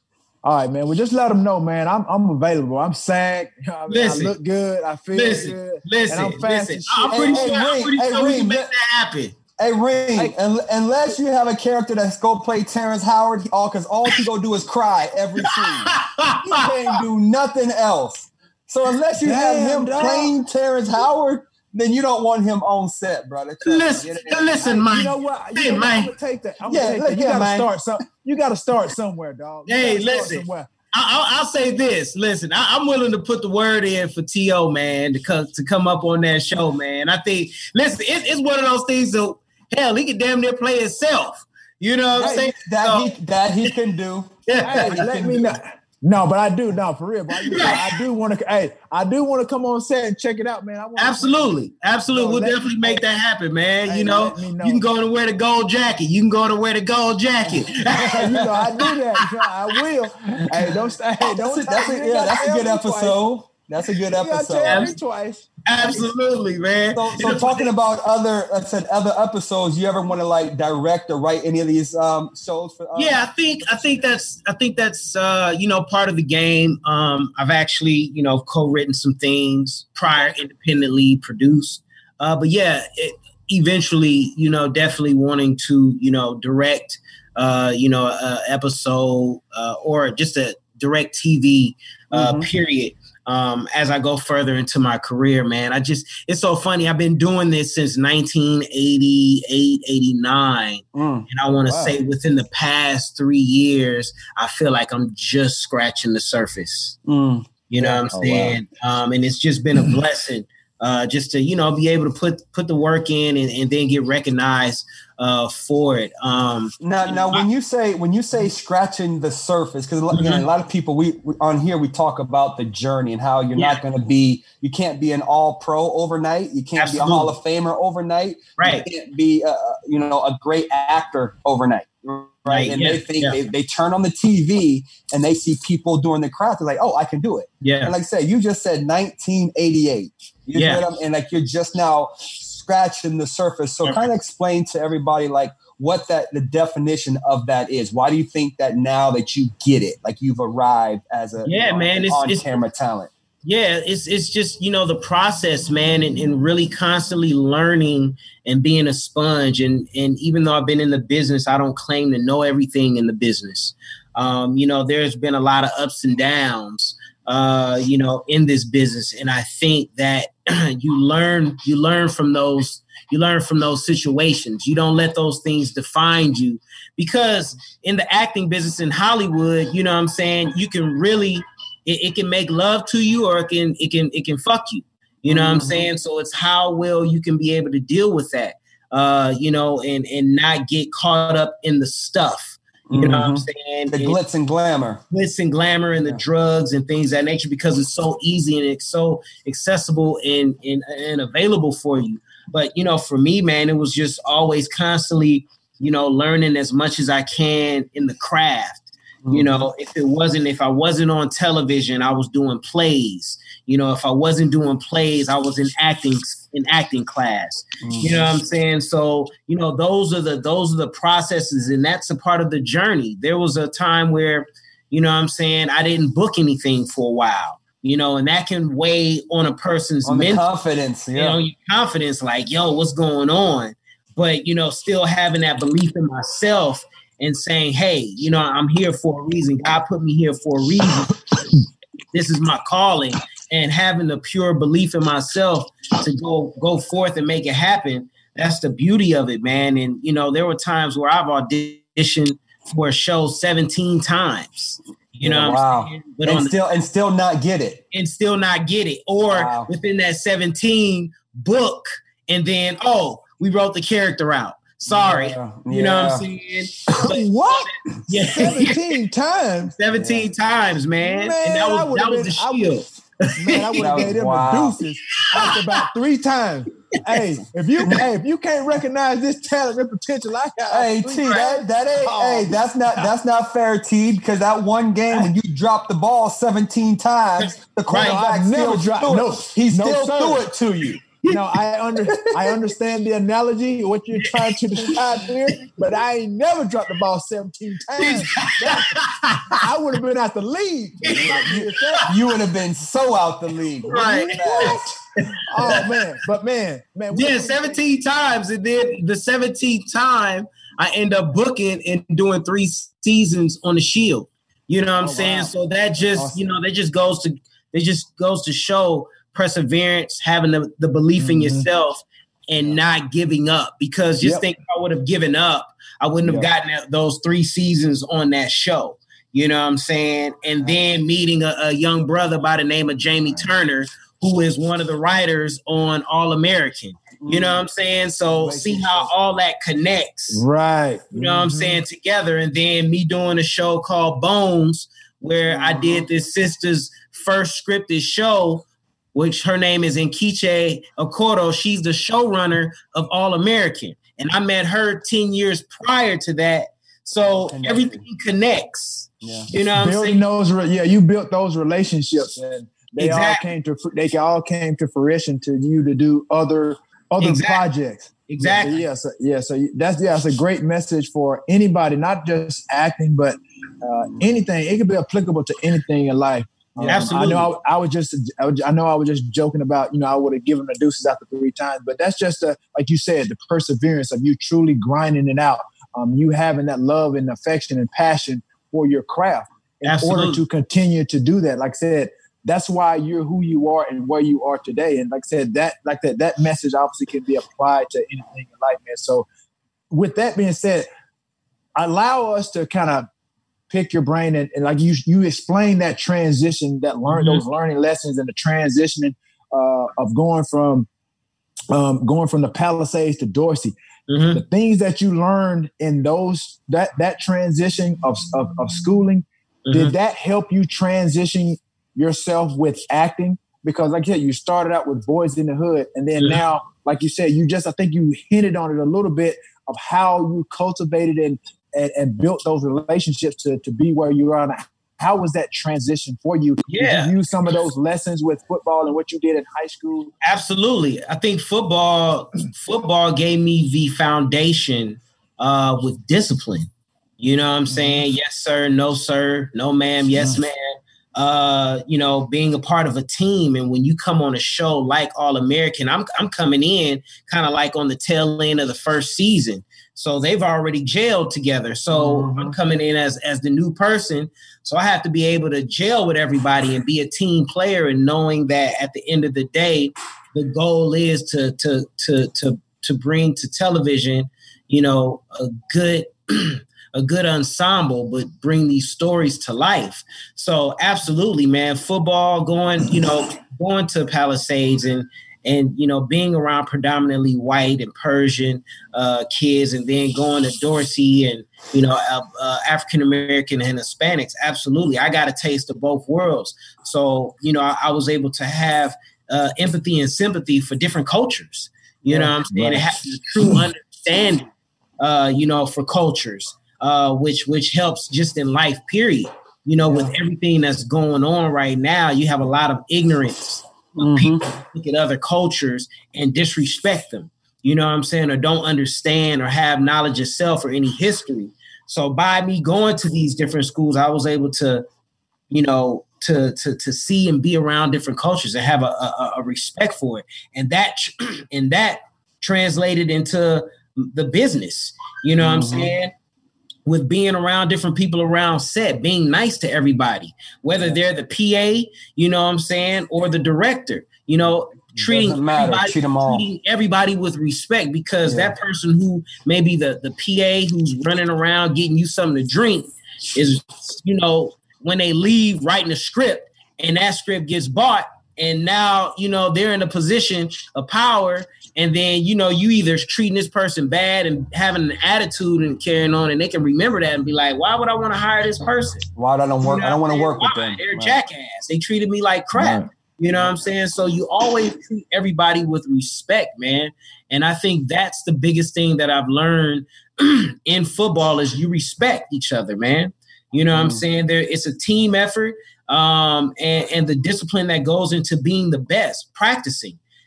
All right, man. Well, just let them know, man. I'm I'm available. I'm SAG. I, mean, listen, I look good. I feel listen, good. Listen, and I'm fast listen. as I'm shit. pretty Hey, sure, hey, I'm pretty hey, sure we Reem, can make let- that happen. Hey, Reem, Hey. un- unless you have a character that's go play Terrence Howard, he- all because all he go do is cry every scene. He can't do nothing else. So unless you have Damn, him dog. playing Terrence Howard, then you don't want him on set, brother. Trust me. Listen, It- it- listen, Hey, Mike. you know what? You Hey, know what? man. I'm gonna take that. I'm Yeah, gonna take look that. You here, gotta man. start some. You gotta start somewhere, dog. You Hey, gotta start listen. somewhere. I, I'll, I'll say this. Listen, I, I'm willing to put the word in for T O, man, to come, to come up on that show, man. I think, listen, it, it's one of those things that, hell, he could damn near play himself. You know what I'm Hey, saying? that So- he that he can do. Hey, That he let can me do. know. No, but I do. No, for real. But I, I do want to. Hey, I do want to come on set and check it out, man. I wanna, Absolutely. Absolutely. No, we'll let- definitely make that happen, man. Hey, you know, let me know. you can go to wear the gold jacket. You can go to wear the gold jacket. you know, I do that. You know, I will. Hey, don't stay. Hey, don't. That's a, that's you a, ain't yeah, gotta that's a tell good me twice. episode. That's a good You gotta episode. tell me twice. Absolutely, man. So, so talking about other, like I said, other episodes, you ever want to like direct or write any of these um, shows for? Um, Yeah, I think I think that's I think that's uh, you know, part of the game. Um, I've actually, you know, co-written some things prior, independently produced. Uh, but yeah, it, eventually, you know, definitely wanting to, you know, direct, uh, you know, a episode uh, or just a direct T V uh, Mhm. period. Um, as I go further into my career, man, I just, it's so funny. I've been doing this since nineteen eighty-eight, eighty-nine. Mm. And I want to Wow. say within the past three years, I feel like I'm just scratching the surface. Mm. You know Yeah. what I'm Oh, saying? Um, and it's just been a blessing uh, just to, you know, be able to put put the work in and, and then get recognized uh, for it. Um, Now, now, when you say when you say scratching the surface, because again, a lot of people we, we on here we talk about the journey and how you're Yeah. not going to be, you can't be an All Pro overnight, you can't Absolutely. be a Hall of Famer overnight, Right. You can't be, a, you know, a great actor overnight, right? Right, And yeah, they think yeah. they, they turn on the T V and they see people doing the craft, they're like, oh, I can do it. yeah. And like I said, you just said nineteen eighty-eight. You Yeah. know what I'm- and like you're just now scratching the surface. So Okay. kind of explain to everybody like what that the definition of that is. Why do you think that now that you get it, like you've arrived as a Yeah, you know, man, an it's- on it's- camera talent? Yeah, it's it's just, you know, the process, man, and, and really constantly learning and being a sponge. And and even though I've been in the business, I don't claim to know everything in the business. Um, you know, there's been a lot of ups and downs, uh, you know, in this business. And I think that you learn, you learn from those, you learn from those situations. You don't let those things define you, because in the acting business in Hollywood, you know what I'm saying, you can really, It, it can make love to you, or it can it can it can fuck you. You know what I'm Mhm. saying? So it's how well you can be able to deal with that, uh, you know, and and not get caught up in the stuff. You know what I'm Mhm. saying? The And glitz and glamour. glitz and glamour and Yeah. the drugs and things of that nature, because it's so easy and it's so accessible and, and and available for you. But you know, for me, man, it was just always constantly, you know, learning as much as I can in the craft. You know, if it wasn't, if I wasn't on television, I was doing plays. You know, if I wasn't doing plays, I was in acting in acting class. You know what I'm saying? So, you know, those are the those are the processes, and that's a part of the journey. There was a time where, you know what I'm saying, I didn't book anything for a while. You know, and that can weigh on a person's on the mental, confidence. you Yeah. know, your confidence, like, yo, what's going on? But, you know, still having that belief in myself and saying, hey, you know, I'm here for a reason. God put me here for a reason. This is my calling. And having the pure belief in myself to go go forth and make it happen. That's the beauty of it, man. And, you know, there were times where I've auditioned for a show seventeen times. You know what Wow. I'm saying? But and on the still and still not get it. and still not get it. Or Wow. within that seventeen, book, and then, oh, we wrote the character out. Sorry. Yeah. You know what I'm Yeah. saying? What? Yeah. seventeen times? seventeen times, man. Man, and that I was would've that was been- the I would- shield. Man, I would That have was gave them wild. the deuces after about three times. Hey, if you hey, if you can't recognize this talent and potential, I got Hey three T, times. that that ain't Oh. hey, that's not that's not fair, T, because that one game when you dropped the ball seventeen times, the Right. quarterback I never still dropped- threw it. no, he no, still sir. threw it to you. no, I under I understand the analogy, what you're trying to describe here, but I ain't never dropped the ball seventeen times. That, I would have been out the league. You, you would have been so out the league. Right. Oh man, but man, man. Yeah, seventeen times, and then the seventeenth time, I end up booking and doing three seasons on the Shield. You know what I'm oh, saying? Wow. So that just, awesome. you know, that just goes to, it just goes to show perseverance, having the, the belief mm-hmm. in yourself and yeah. not giving up. Because just yep. think if I would have given up, I wouldn't have yep. gotten those three seasons on that show. You know what I'm saying? And then meeting a, a young brother by the name of Jamie Turner, who is one of the writers on All American. You know what I'm saying? So see how all that connects. Right. You know mm-hmm. what I'm saying? Together. And then me doing a show called Bones, where mm-hmm. I did this sister's first scripted show, which her name is Nkechi Okoro. She's the showrunner of All American. And I met her ten years prior to that. So everything connects. Yeah. You know what Building I'm saying? Those, yeah, you built those relationships, and they exactly. all came to they all came to fruition to you to do other other exactly. projects. Exactly. Yeah. So, yeah. So that's yeah. It's a great message for anybody, not just acting, but uh, anything. It could be applicable to anything in life. Um, Absolutely. I know I, I was just, I, was, I know I was just joking about, you know, I would have given the deuces after three times, but that's just a, like you said, the perseverance of you truly grinding it out. Um, you having that love and affection and passion for your craft in Absolutely. order to continue to do that. Like I said, that's why you're who you are and where you are today. And like I said, that, like that, that message obviously can be applied to anything in life, man. So with that being said, allow us to kind of pick your brain and, and like you you explain that transition, that learn mm-hmm. those learning lessons and the transitioning uh, of going from um, going from the Palisades to Dorsey. Mm-hmm. The things that you learned in those that that transition of of, of schooling, mm-hmm. did that help you transition yourself with acting? Because like I said, you started out with Boys in the Hood, and then mm-hmm. now, like you said, you just I think you hinted on it a little bit of how you cultivated and And, and built those relationships to, to be where you are now. How was that transition for you? Yeah. Did you use some of those lessons with football and what you did in high school? Absolutely. I think football football gave me the foundation uh, with discipline. You know what I'm saying? Mm-hmm. Yes, sir. No, sir. No, ma'am. Yes, ma'am. Uh, you know, being a part of a team. And when you come on a show like All American, I'm I'm coming in kind of like on the tail end of the first season. So they've already jailed together. So mm-hmm. I'm coming in as, as the new person. So I have to be able to gel with everybody and be a team player, and knowing that at the end of the day, the goal is to to to to to bring to television, you know, a good a good ensemble, but bring these stories to life. So absolutely, man, football, going, you know, going to Palisades and And, you know, being around predominantly white and Persian uh, kids, and then going to Dorsey and, you know, uh, uh, African-American and Hispanics. Absolutely. I got a taste of both worlds. So, you know, I, I was able to have uh, empathy and sympathy for different cultures. You know what I'm saying? Right. It has a true understanding, uh, you know, for cultures, uh, which which helps just in life, period. You know, yeah. with everything that's going on right now, you have a lot of ignorance. Mm-hmm. People look at other cultures and disrespect them, you know what I'm saying, or don't understand or have knowledge of self or any history. So by me going to these different schools, I was able to, you know, to to to see and be around different cultures and have a, a, a respect for it. And that and that translated into the business, you know mm-hmm. what I'm saying? With being around different people around set, being nice to everybody, whether they're the P A, you know what I'm saying, or the director, you know, treating everybody, Treat them all. treating everybody with respect, because yeah. that person who maybe the, the P A who's running around getting you something to drink is, you know, when they leave writing a script and that script gets bought, and now, you know, they're in a position of power. And then, you know, you either treating this person bad and having an attitude and carrying on, and they can remember that and be like, why would I want to hire this person? Why don't I work? You know, I don't want to work why? with them. They're right. jackass. They treated me like crap. Right. You know what I'm saying? So you always treat everybody with respect, man. And I think that's the biggest thing that I've learned in football is you respect each other, man. You know what mm. I'm saying? There, it's a team effort, um, and, and the discipline that goes into being the best, practicing.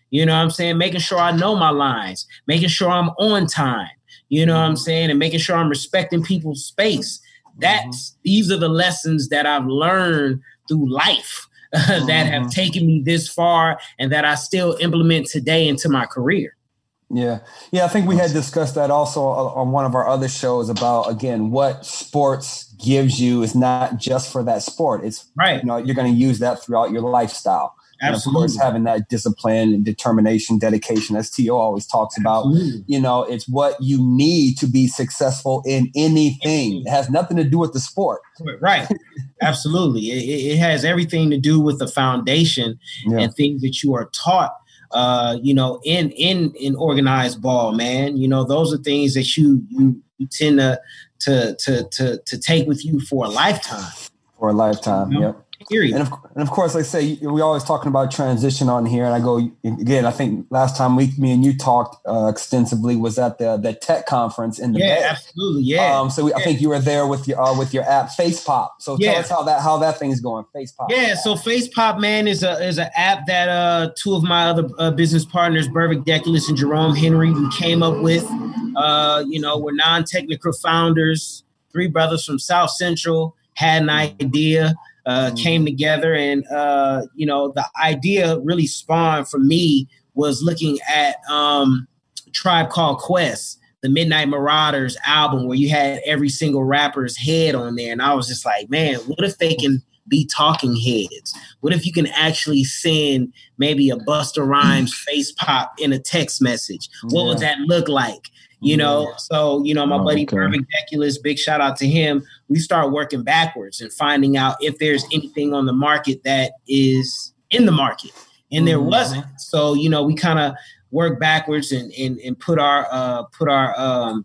You know what I'm saying? Making sure I know my lines, making sure I'm on time, you know what I'm saying? And making sure I'm respecting people's space. That's, mm-hmm. these are the lessons that I've learned through life uh, mm-hmm. that have taken me this far and that I still implement today into my career. Yeah. Yeah. I think we had discussed that also on one of our other shows about, again, what sports gives you is not just for that sport. It's right. You know, you're going to use that throughout your lifestyle. And of course, having that discipline and determination, dedication, as T O always talks about, Absolutely. You know, it's what you need to be successful in anything. It has nothing to do with the sport. Right. Absolutely. It, it has everything to do with the foundation yeah. and things that you are taught. Uh, you know, in in in organized ball, man, you know, those are things that you you, you tend to, to to to to take with you for a lifetime. For a lifetime, you know? Yep. Period. And of, and of course, like I say, we always talking about transition on here. And I go again. I think last time we, me and you talked uh, extensively was at the the tech conference in the yeah, Bay. absolutely, yeah. Um, so we, yeah. I think you were there with your uh, with your app FacePop. So yeah. tell us how that how that thing's going. FacePop. Yeah. So FacePop, man, is a is an app that uh, two of my other uh, business partners, Burvick Deculus and Jerome Henry, we came up with. Uh, you know, we're non-technical founders, three brothers from South Central, had an idea. Uh, came together and, uh, you know, the idea really spawned for me was looking at um, Tribe Called Quest, the Midnight Marauders album where you had every single rapper's head on there. And I was just like, man, what if they can be talking heads? What if you can actually send maybe a Busta Rhymes face pop in a text message? What yeah. would that look like? You know, yeah. so, you know, my oh, buddy okay. Burvick Deculus, big shout out to him. We start working backwards and finding out if there's anything on the market that is in the market. And mm-hmm. there wasn't. So, you know, we kind of work backwards and, and, and put our uh, put our um,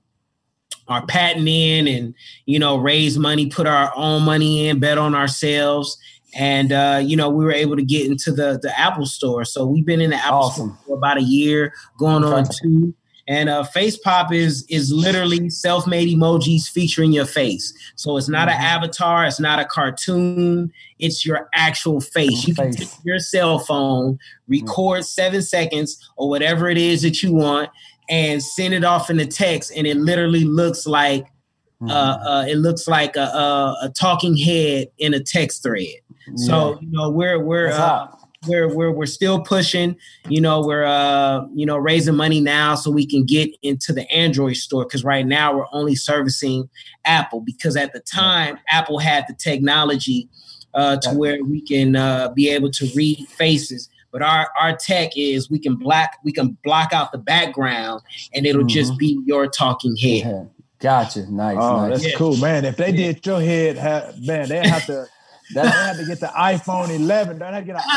our patent in and, you know, raise money, put our own money in, bet on ourselves. And, uh, you know, we were able to get into the, the Apple store. So we've been in the Apple awesome. store for about a year, going okay. on two. And uh, FacePop is is literally self-made emojis featuring your face. So it's not mm-hmm. an avatar. It's not a cartoon. It's your actual face. You face. can take your cell phone, record mm-hmm. seven seconds or whatever it is that you want, and send it off in the text. And it literally looks like mm-hmm. uh, uh, it looks like a, a, a talking head in a text thread. Yeah. So you know we're we're. Uh, We're, we're we're still pushing, you know, we're, uh, you know, raising money now so we can get into the Android store. Because right now we're only servicing Apple because at the time Apple had the technology uh, to where we can uh, be able to read faces. But our, our tech is we can black we can block out the background and it'll mm-hmm. just be your talking head. Yeah. Gotcha. Nice. Oh, nice. that's yeah. cool, man. If they did your head, have, man, they have to. They had to get the iPhone eleven. They had to get an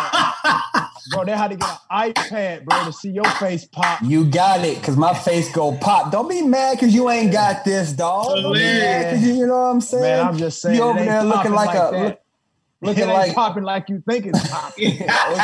iPad. Bro, they had to get an iPad, bro, to see your face pop. You got it, because my face go pop. Don't be mad because you ain't got this, dog. Don't be mad because you, you know what I'm saying? Man, I'm just saying. You over there looking like, like a... Look, looking it like... popping like you think it's popping.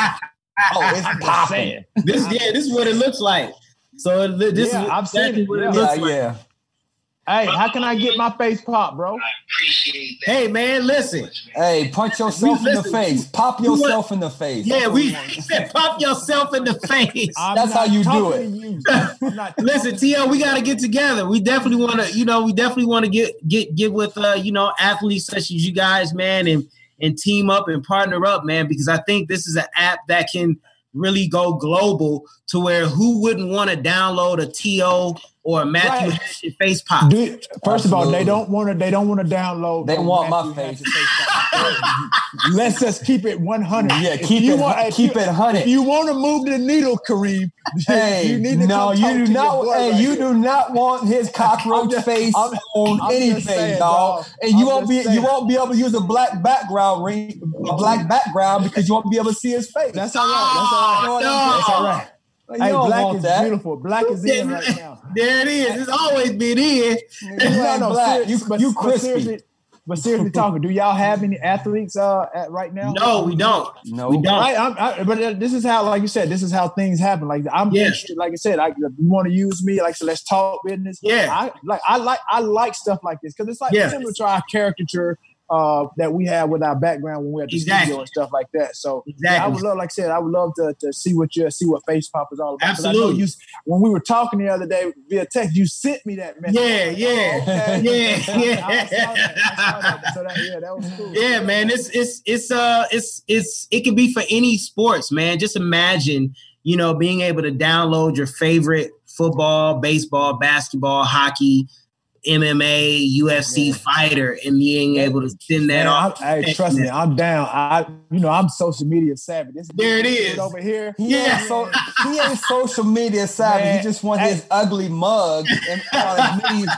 Oh, it's popping. This, yeah, this is what it looks like. So this yeah, is I've exactly seen it. what Yeah, it looks yeah. like. Yeah. Hey, how can I get my face pop, bro? I appreciate that. Hey, man, listen. Hey, punch yourself We, in listen, the face. Pop yourself in the face. Yeah, we said pop yourself in the face. That's how you do it. You. Listen, T L, we got to get together. We definitely want to, you know, we definitely want to get get get with, uh, you know, athletes such as you guys, man, and and team up and partner up, man, because I think this is an app that can really go global to where who wouldn't want to download a T O or a Matthew right. Hatchett face pop. Do, first Absolutely. of all, they don't want to. They don't want to download. They want Matthew my face. face Let's just keep it one hundred. Yeah, keep it. Want, keep you, it hundred. If you want to move the needle, Kareem, hey, you need to no, you do not. Hey, right you here. do not want his cockroach just, face I'm, on I'm anything, saying, dog. dog. And you I'm won't be. saying. You won't be able to use a black background ring, a black background because you won't be able to see his face. That's all right. That's all right. No. That's all right. You hey, don't black want is that. beautiful. Black is in right now. There it is. It's always been in. no, no, black. You, but, you but crispy. seriously, but seriously talking, do y'all have any athletes uh, at right now? No, we don't. No, we don't. Right, I'm, I, but this is how, like you said, this is how things happen. Like I'm yeah. interested. Like I said, I, you want to use me? Like, so let's talk business. Yeah, I like I like I like stuff like this because it's like yeah. similar to our caricature uh, that we have with our background when we're at the Exactly. studio and stuff like that. So Exactly. yeah, I would love, like I said, I would love to, to see what you see what Face Pop is all about. 'Cause Absolutely. I know you, when we were talking the other day via text, you sent me that message. Yeah, yeah, Okay. yeah, yeah. I, I saw that. I saw that. So that, yeah, that was cool. Yeah, man, it's it's it's uh it's it's it can be for any sports, man. Just imagine, you know, being able to download your favorite football, baseball, basketball, hockey, M M A, U F C Yeah. fighter, and being able to send that Man, off. I, hey, trust me, I'm down. I, you know, I'm social media savvy. This There it this is. dude over here. He Yeah. ain't so he ain't social media savvy. Man, He just wants hey. his ugly mug and on as many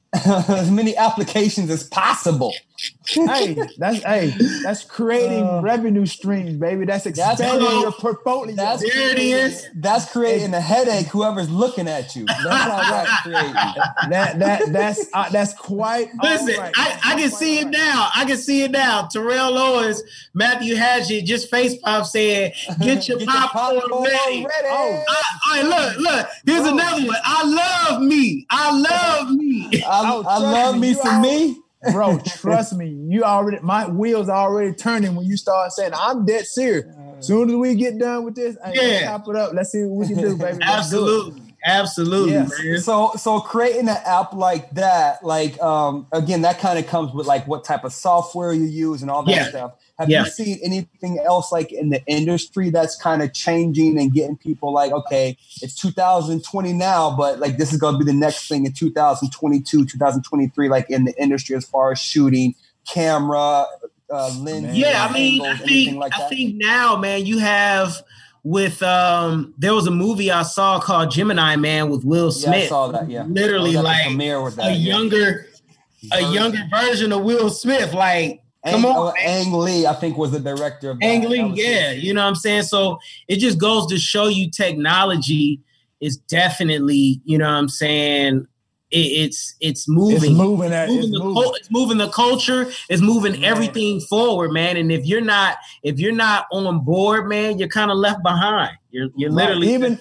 as many applications as possible. Hey, that's hey, that's creating Uh, revenue streams, baby. That's expanding cool. your portfolio. That's There it is. That's creating a headache. Whoever's looking at you. That's how that's creating. that that that's uh, that's quite. Listen, all right. I, I can Quite see all it right. now. I can see it now. Terrell Owens, Matthew Hatchett, just face pop said, "Get your Get your popcorn, popcorn ready." ready. Oh, I, I, look, look. Here's Bro. another one. I love me. I love me. I, Oh, I trust love me, me you some all- me. Bro, trust me. You already, my wheels are already turning when you start saying, "I'm dead serious." As soon as we get done with this, hey, let's Yeah. top it up. Let's see what we can do, baby. Let's do it. Absolutely. Absolutely, Yes. man. So so creating an app like that, like um again, that kind of comes with like what type of software you use and all that Yeah. stuff. Have Yeah. you seen anything else like in the industry that's kind of changing and getting people like, okay, it's two thousand twenty now, but like this is going to be the next thing in two thousand twenty-two, two thousand twenty-three, like in the industry as far as shooting, camera, uh, lens, Yeah, I mean, I angles, anything think like I that? think now, man, you have with um there was a movie I saw called Gemini Man with Will Yeah, Smith. I saw that. Yeah, Literally I was at the like premiere with a that, yeah. younger a Version. younger version of Will Smith. Like, Ang, come on, oh, man. Ang Lee, I think, was the director of that. Ang That Lee, was yeah, his- you know what I'm saying? So it just goes to show you technology is definitely, you know what I'm saying, it, it's it's moving. It's moving. At, moving it's the moving. cul- it's moving the culture, it's moving Man. everything forward, man. And if you're not if you're not on board, man, you're kind of left behind. You're you're Right. literally even.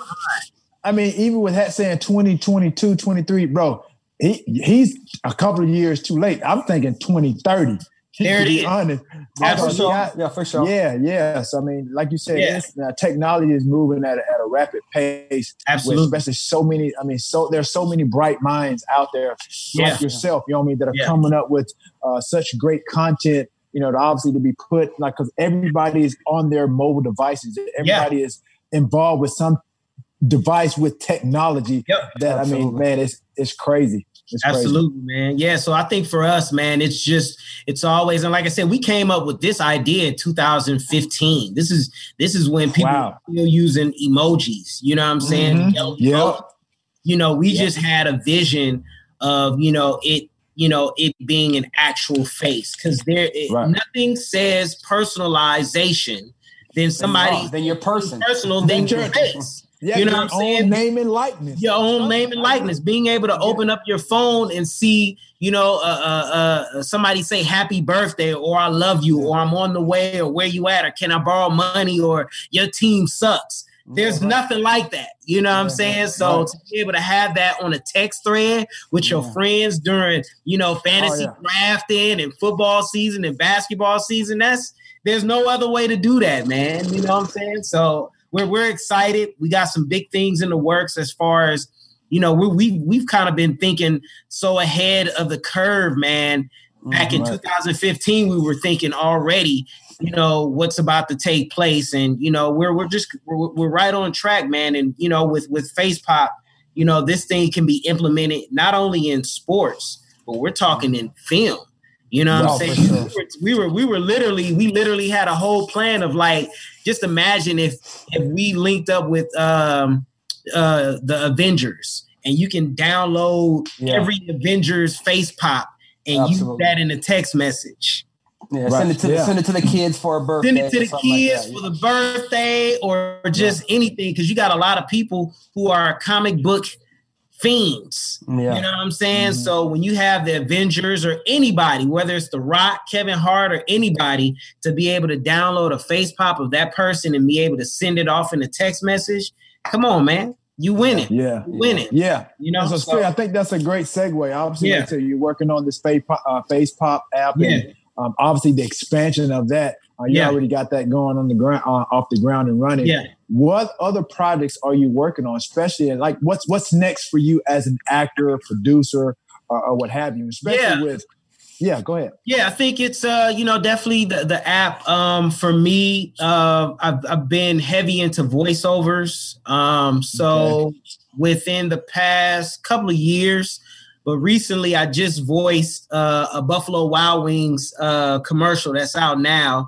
I mean, even with that saying twenty twenty-two, twenty-three, bro, he he's a couple of years too late. I'm thinking twenty thirty. There to it be is. honest. Oh, for Absolutely. sure. Yeah. Yeah, for sure. Yeah, yeah. So I mean, like you said, Yeah. this, uh, technology is moving at a, at a rapid pace. with Absolutely. especially so many. I mean, so there's so many bright minds out there Yeah. like yourself. You know what I mean? That are Yeah. coming up with uh, such great content. You know, to obviously to be put like because everybody is on their mobile devices. Everybody is involved with some device with technology. Yep. That I mean, Absolutely. man, it's it's crazy. It's crazy. Absolutely, man. Yeah. So I think for us, man, it's just it's always, and like I said, we came up with this idea in two thousand fifteen. This is this is when people Wow. are still using emojis. You know what I'm saying? Mhm. Yellow Yep. emojis. You know, we Yep. just had a vision of, you know, it, you know, it being an actual face. Cause there it, Right. nothing says personalization than somebody Then your person. personal than your Your- face. Yeah, You know your what I'm saying? own name and likeness. Your own name and likeness, being able to open up your phone and see, you know, uh, uh, uh, somebody say happy birthday or I love you or I'm on the way or where you at or can I borrow money or your team sucks. There's Yeah. nothing like that. You know what I'm Yeah, saying? right. So Right. to be able to have that on a text thread with your Yeah. friends during, you know, fantasy Oh, drafting and football season and basketball season, that's there's no other way to do that, man. You know what I'm saying? So we're we're excited. We got some big things in the works as far as, you know, we we we've kind of been thinking so ahead of the curve, man. Back in Right. two thousand fifteen, we were thinking already, you know, what's about to take place, and you know, we're we're just we're, we're right on track, man. And you know, with with Face Pop, you know, this thing can be implemented not only in sports, but we're talking in film. You know what Oh, I'm for saying? sure. We were, we were we were literally we literally had a whole plan of like, just imagine if if we linked up with um uh the Avengers and you can download Yeah. every Avengers face pop and use Absolutely. that in a text message. Yeah, Right. send it to the, Yeah. send it to the kids for a birthday. Send it to or the something like kids that. for the birthday or just anything, because you got a lot of people who are comic book fiends. Yeah. You know what I'm saying? Mhm. So when you have the Avengers or anybody, whether it's The Rock, Kevin Hart, or anybody, to be able to download a face pop of that person and be able to send it off in a text message, come on, man. You win it. Yeah. You win it. Yeah. You know, So, so- Spirit, I think that's a great segue. Obviously, Yeah. like I said, you're working on this face pop, uh, face pop app. Yeah. And, Um, obviously, the expansion of that, uh, you Yeah. already got that going on the ground, uh, off the ground and running. Yeah. What other projects are you working on? Especially like what's what's next for you as an actor, producer, or, or what have you? Especially Yeah. with, yeah, go ahead. Yeah, I think it's uh, you know, definitely the, the app. Um, for me, uh, I've I've been heavy into voiceovers. Um, so Okay. within the past couple of years, but recently I just voiced uh, a Buffalo Wild Wings uh, commercial that's out now.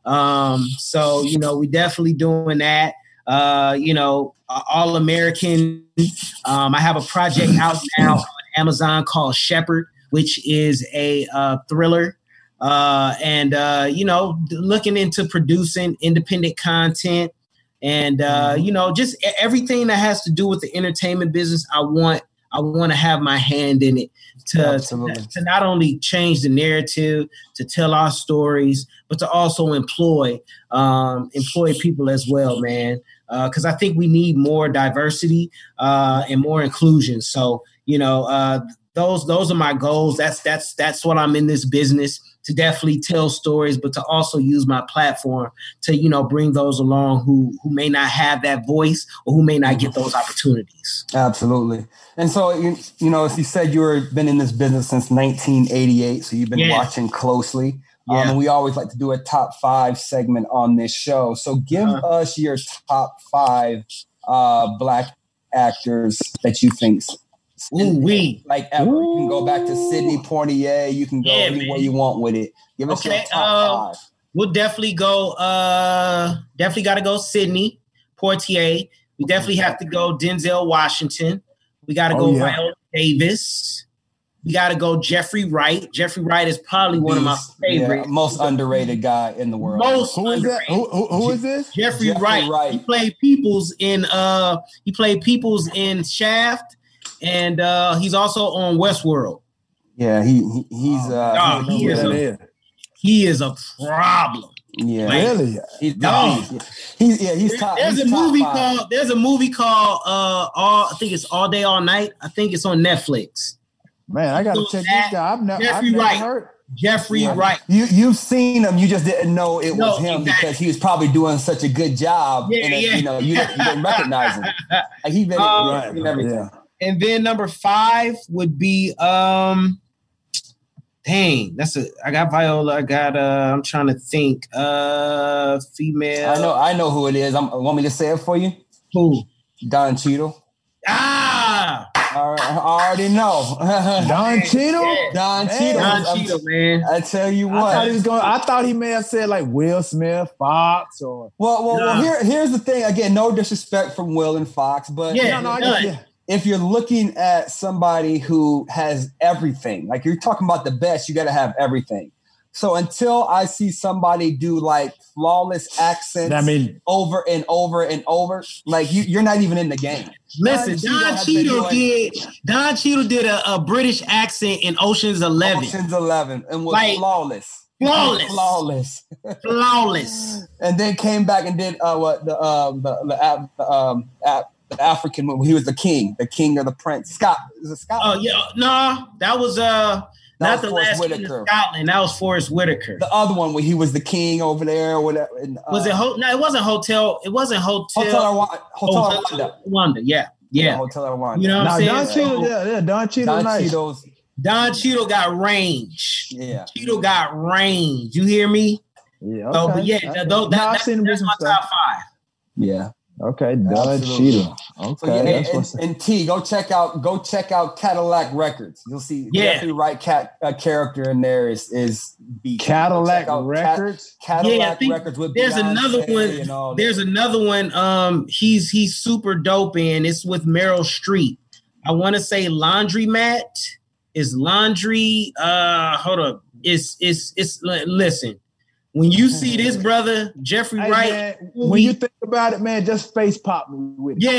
Um, so you know, we definitely doing that. Uh, you know, All American. Um, I have a project out now on Amazon called Shepherd, which is a uh, thriller, uh, and uh, you know, looking into producing independent content, and uh, you know, just everything that has to do with the entertainment business. I want, I want to have my hand in it to, to to not only change the narrative, to tell our stories, but to also employ um, employ people as well, man. Because uh, I think we need more diversity uh, and more inclusion. So you know. Uh, Those those are my goals. That's that's that's what I'm in this business, to definitely tell stories, but to also use my platform to, you know, bring those along who who may not have that voice or who may not get those opportunities. Absolutely. And so, you, you know, as you said, you've been in this business since nineteen eighty-eight, so you've been Yeah. watching closely. Um, Yeah. and we always like to do a top five segment on this show. So give Uh-huh. us your top five uh, Black actors that you think. Ooh, we. Like ever. You can go back to Sidney Poitier. You can go Yeah, anywhere man. you want with it. Give us Okay, your top uh, five. We'll definitely go. Uh, definitely got to go Sidney Poitier. We definitely have to go Denzel Washington. We got to Oh, go yeah. Viola Davis. We got to go Jeffrey Wright. Jeffrey Wright is probably one of my Beast. favorite, Yeah, most underrated guy in the world. most Who is that? underrated. Who, who, who is this? Jeffrey, Jeffrey Wright. Wright. He played Peoples in uh he played Peoples in Shaft, and uh he's also on Westworld. Yeah, he, he he's uh Oh, he- he is Who a- that is? He is a problem. yeah. Like, Really? He's, No. he's, he's yeah, he's top. There's he's a top movie five. called There's a movie called uh all I think it's All Day All Night. I think it's on Netflix. Man, I got to So check that- this guy. I've, ne- I've Jeffrey never Wright. heard. Jeffrey Yeah. Wright. You you've seen him, you just didn't know it No, was him exactly. because he was probably doing such a good job. Yeah, and it- yeah. you know, you, didn't- you didn't recognize him. Like he been Um, in everything. Yeah. And then number five would be um dang, that's a I got Viola, I got uh I'm trying to think. Uh female. I know I know who it is. I'm, want me to say it for you? Who? Don Cheadle. Ah All right, I already know. Don Cheadle? Yeah. Don Man. Cheadle. Don I'm- Cheadle, man. I tell you I thought what. he was going. I thought he may have said like Will Smith, Fox, or Well, well, well Nah. here, here's the thing. Again, no disrespect from Will and Fox, but Yeah, no, no, I none. get, yeah. if you're looking at somebody who has everything, like you're talking about the best, you got to have everything. So until I see somebody do like flawless accents I mean, over and over and over, like you, you're not even in the game. Listen, Don Cheadle Don has been Cheadle doing- did Don Cheadle did a, a British accent in Ocean's Eleven. Ocean's Eleven and was Like, flawless, flawless. flawless, Flawless. and then came back and did uh, what the um, the, the, Af- the, um, Af- the African movie. He was the king, the king or the prince. Scott is it Scott? Oh yeah, no, that was uh That not was the Forrest last king Whitaker. of Scotland. That was Forrest Whitaker. The other one where he was the king over there, or whatever. And, uh, was it ho- no? It wasn't hotel. It wasn't hotel. Hotel Rwanda? Hotel Hotel Rwanda. Rwanda. Yeah, yeah. Hotel Rwanda. You know what now I'm saying? Don So, Cheadle, yeah, yeah, Don Cheadle, Don nice. Cheadle's, Don Cheadle got range. yeah. Cheadle got range. You hear me? Yeah, So, okay. but yeah, Okay. that, that, No, that, I've seen him do that's some my stuff. top five. Yeah. Okay, Don Absolutely. Cheadle. Okay, So yeah, that's and, what's and, and T, go check out go check out Cadillac Records. You'll see Yeah. Jeffrey Wright cat, uh, character in there is is beat. Cadillac Check out Ca- Records. Cadillac Yeah, I think Records with There's Beyonce another and all one. that. There's another one. Um, he's he's super dope in. It's with Meryl Streep. I want to say Laundromat. Is laundry? Uh, hold up. It's it's it's. Listen, when you see this brother Jeffrey Hey, Wright, man, when you think about it, man, just face pop me with it. yeah,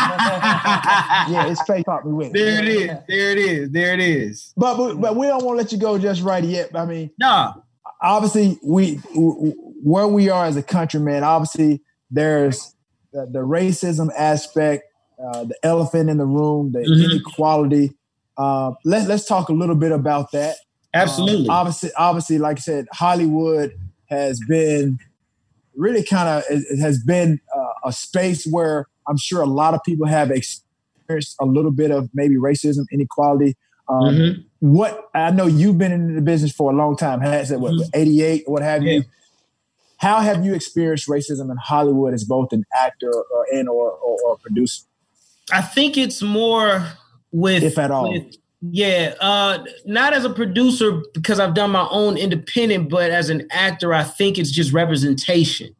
yeah, Yeah, it's face pop me with it. There it is. There it is. There it is. But, but but we don't want to let you go just right yet. I mean, Nah. obviously we w- where we are as a country, man. Obviously, there's the, the racism aspect, uh, the elephant in the room, the Mhm. inequality. Uh, let, let's talk a little bit about that. Absolutely. Um, obviously, obviously, like I said, Hollywood has been really kind of it has been uh, a space where I'm sure a lot of people have experienced a little bit of maybe racism, inequality. Um, mm-hmm. What I know you've been in the business for a long time. Has it what mm-hmm. eighty-eight, what have yeah. you? How have you experienced racism in Hollywood as both an actor or and or, or, or producer? I think it's more with, if at all. With, yeah, uh, not as a producer because I've done my own independent, but as an actor, I think it's just representation.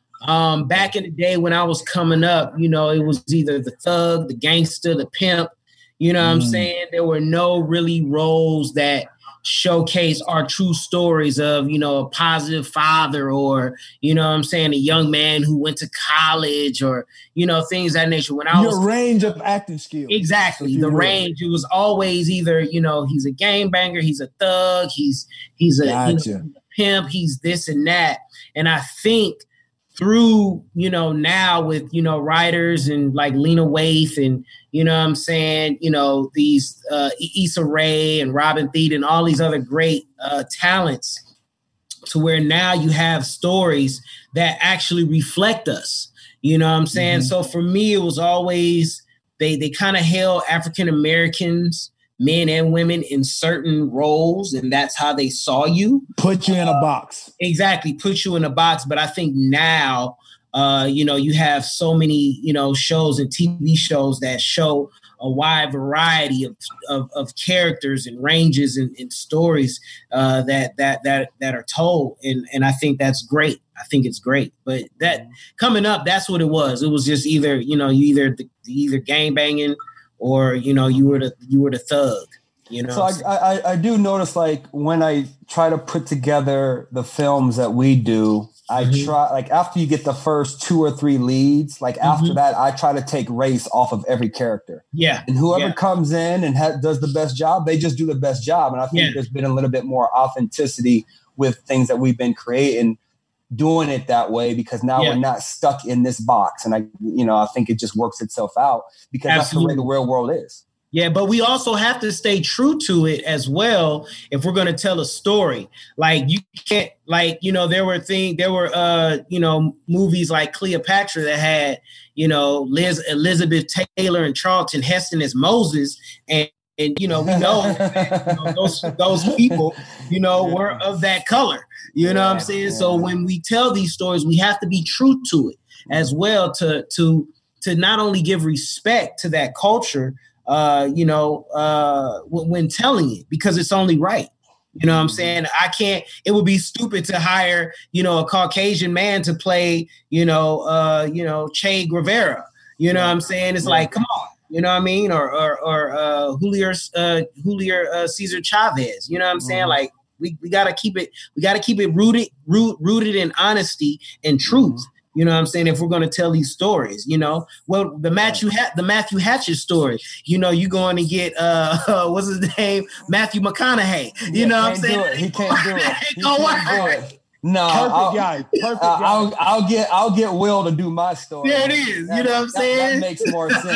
Um, back in the day when I was coming up, you know, it was either the thug, the gangster, the pimp. You know what mm. I'm saying? There were no really roles that showcase our true stories of, you know, a positive father or, you know what I'm saying, a young man who went to college or, you know, things of that nature. When I Your was range of acting skills. Exactly. The will. range. It was always either, you know, he's a gangbanger, he's a thug, he's he's a, gotcha. you know, a pimp, he's this and that. And I think through, you know, now with, you know, writers and like Lena Waithe and, you know what I'm saying, you know, these uh, Issa Rae and Robin Thede and all these other great uh, talents to where now you have stories that actually reflect us. You know what I'm saying? Mm-hmm. So for me, it was always, they, they kind of held African Americans, men and women in certain roles, and that's how they saw you. Put you in a box. Uh, exactly, put you in a box. But I think now, uh, you know, you have so many, you know, shows and T V shows that show a wide variety of of, of characters and ranges and, and stories uh, that that that that are told, and and I think that's great. I think it's great. But that coming up, that's what it was. It was just either, you know, you either either gang banging. Or, you know, you were the you were the thug, you know. So I, I I do notice, like, when I try to put together the films that we do, I mm-hmm. try, like, after you get the first two or three leads, like mm-hmm. after that, I try to take race off of every character. Yeah. And whoever yeah. comes in and ha- does the best job, they just do the best job. And I think yeah. there's been a little bit more authenticity with things that we've been creating, doing it that way, because now yeah. we're not stuck in this box. And I, you know, I think it just works itself out because Absolutely. That's the way the real world is. Yeah, but we also have to stay true to it as well if we're going to tell a story. Like, you can't, like, you know, there were things, there were, uh, you know, movies like Cleopatra that had, you know, Liz, Elizabeth Taylor and Charlton Heston as Moses. And, and you know, we know, that, you know those, those people, you know, were of that color. You know yeah, what I'm saying? Yeah. So when we tell these stories, we have to be true to it as well to to to not only give respect to that culture, uh, you know, uh, when, when telling it, because it's only right. You know what I'm saying? I can't, it would be stupid to hire, you know, a Caucasian man to play, you know, uh, you know, Che Guevara. You know yeah. what I'm saying? It's yeah. like, come on. You know what I mean? Or or, or uh, Julio uh, Julio uh, Cesar Chavez. You know what I'm saying? Mm-hmm. Like, We we gotta keep it. We gotta keep it rooted, root, rooted in honesty and truth. Mm-hmm. You know what I'm saying? If we're gonna tell these stories, you know, well, the Matthew ha- the Matthew Hatchett story. You know, you're going to get uh, uh, what's his name, Matthew McConaughey. You yeah, know what I'm saying? Do it. He can't do it. He can't do it. No, perfect I'll, guy. Perfect uh, guy. I'll, I'll get I'll get Will to do my story. There it is. That, you know what I'm that, saying? That makes more sense.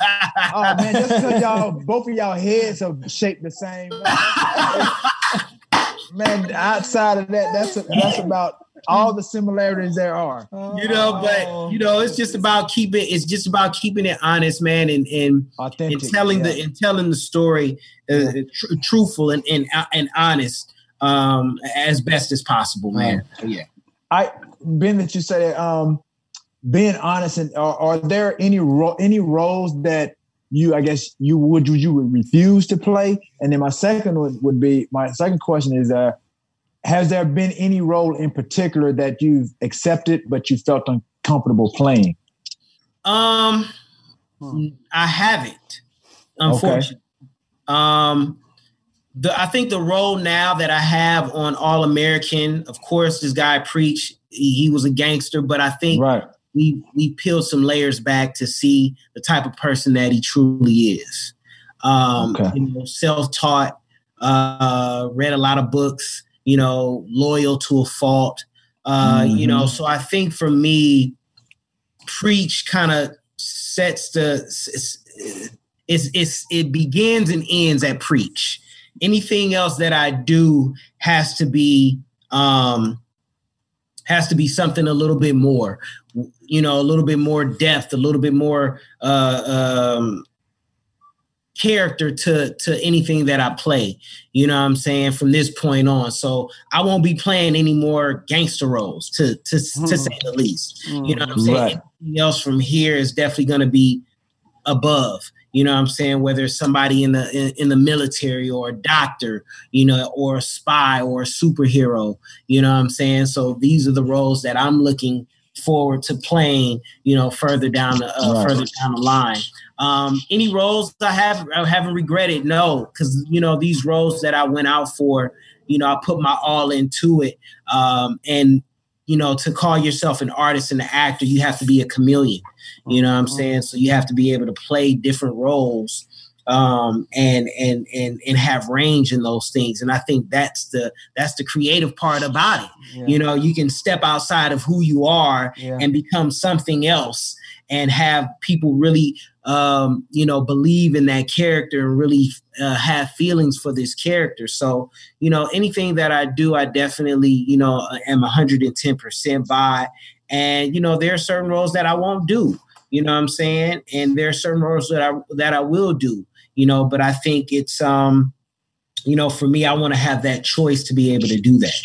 Oh man, just because y'all both of y'all heads are shaped the same. Man, outside of that, that's a, that's about all the similarities there are. You know, but you know, it's just about keeping it's just about keeping it honest, man, and and, Authentic, and telling yeah. the and telling the story uh, tr- truthful and, and and honest um, as best as possible, man. So, yeah. I Ben, that you said that um, being honest, and are, are there any ro- any roles that you, I guess you would, you would refuse to play? And then my second would, would be, my second question is, uh, has there been any role in particular that you've accepted, but you felt uncomfortable playing? Um, hmm. I haven't, unfortunately. Okay. Um, the, I think the role now that I have on All American, of course, this guy Preach, he, he was a gangster, but I think right. we we peeled some layers back to see the type of person that he truly is. Um, okay. You know, self-taught, uh, read a lot of books, you know, loyal to a fault. Uh, mm-hmm. You know, so I think for me, Preach kind of sets the it's, it's it's it begins and ends at Preach. anything else that I do has to be um, has to be something a little bit more, you know, a little bit more depth, a little bit more uh, um, character to to anything that I play. You know what I'm saying? From this point on, so I won't be playing any more gangster roles, to to mm. to say the least. Mm. You know what I'm saying? Right. Anything else from here is definitely going to be above. You know what I'm saying? Whether it's somebody in the in, in the military or a doctor, you know, or a spy or a superhero, you know what I'm saying? So these are the roles that I'm looking forward to playing, you know, further down the uh, right. further down the line. Um, any roles I have I haven't regretted? No, because you know these roles that I went out for, you know, I put my all into it, um, and you know, to call yourself an artist and an actor, you have to be a chameleon. You know what I'm saying? So you have to be able to play different roles um, and and and and have range in those things. And I think that's the that's the creative part about it. Yeah. You know, you can step outside of who you are yeah. and become something else, and have people really, um, you know, believe in that character and really uh, have feelings for this character. So, you know, anything that I do, I definitely, you know, am one hundred ten percent by. And, you know, there are certain roles that I won't do, you know what I'm saying? And there are certain roles that I that I will do, you know, but I think it's, um, you know, for me, I want to have that choice to be able to do that.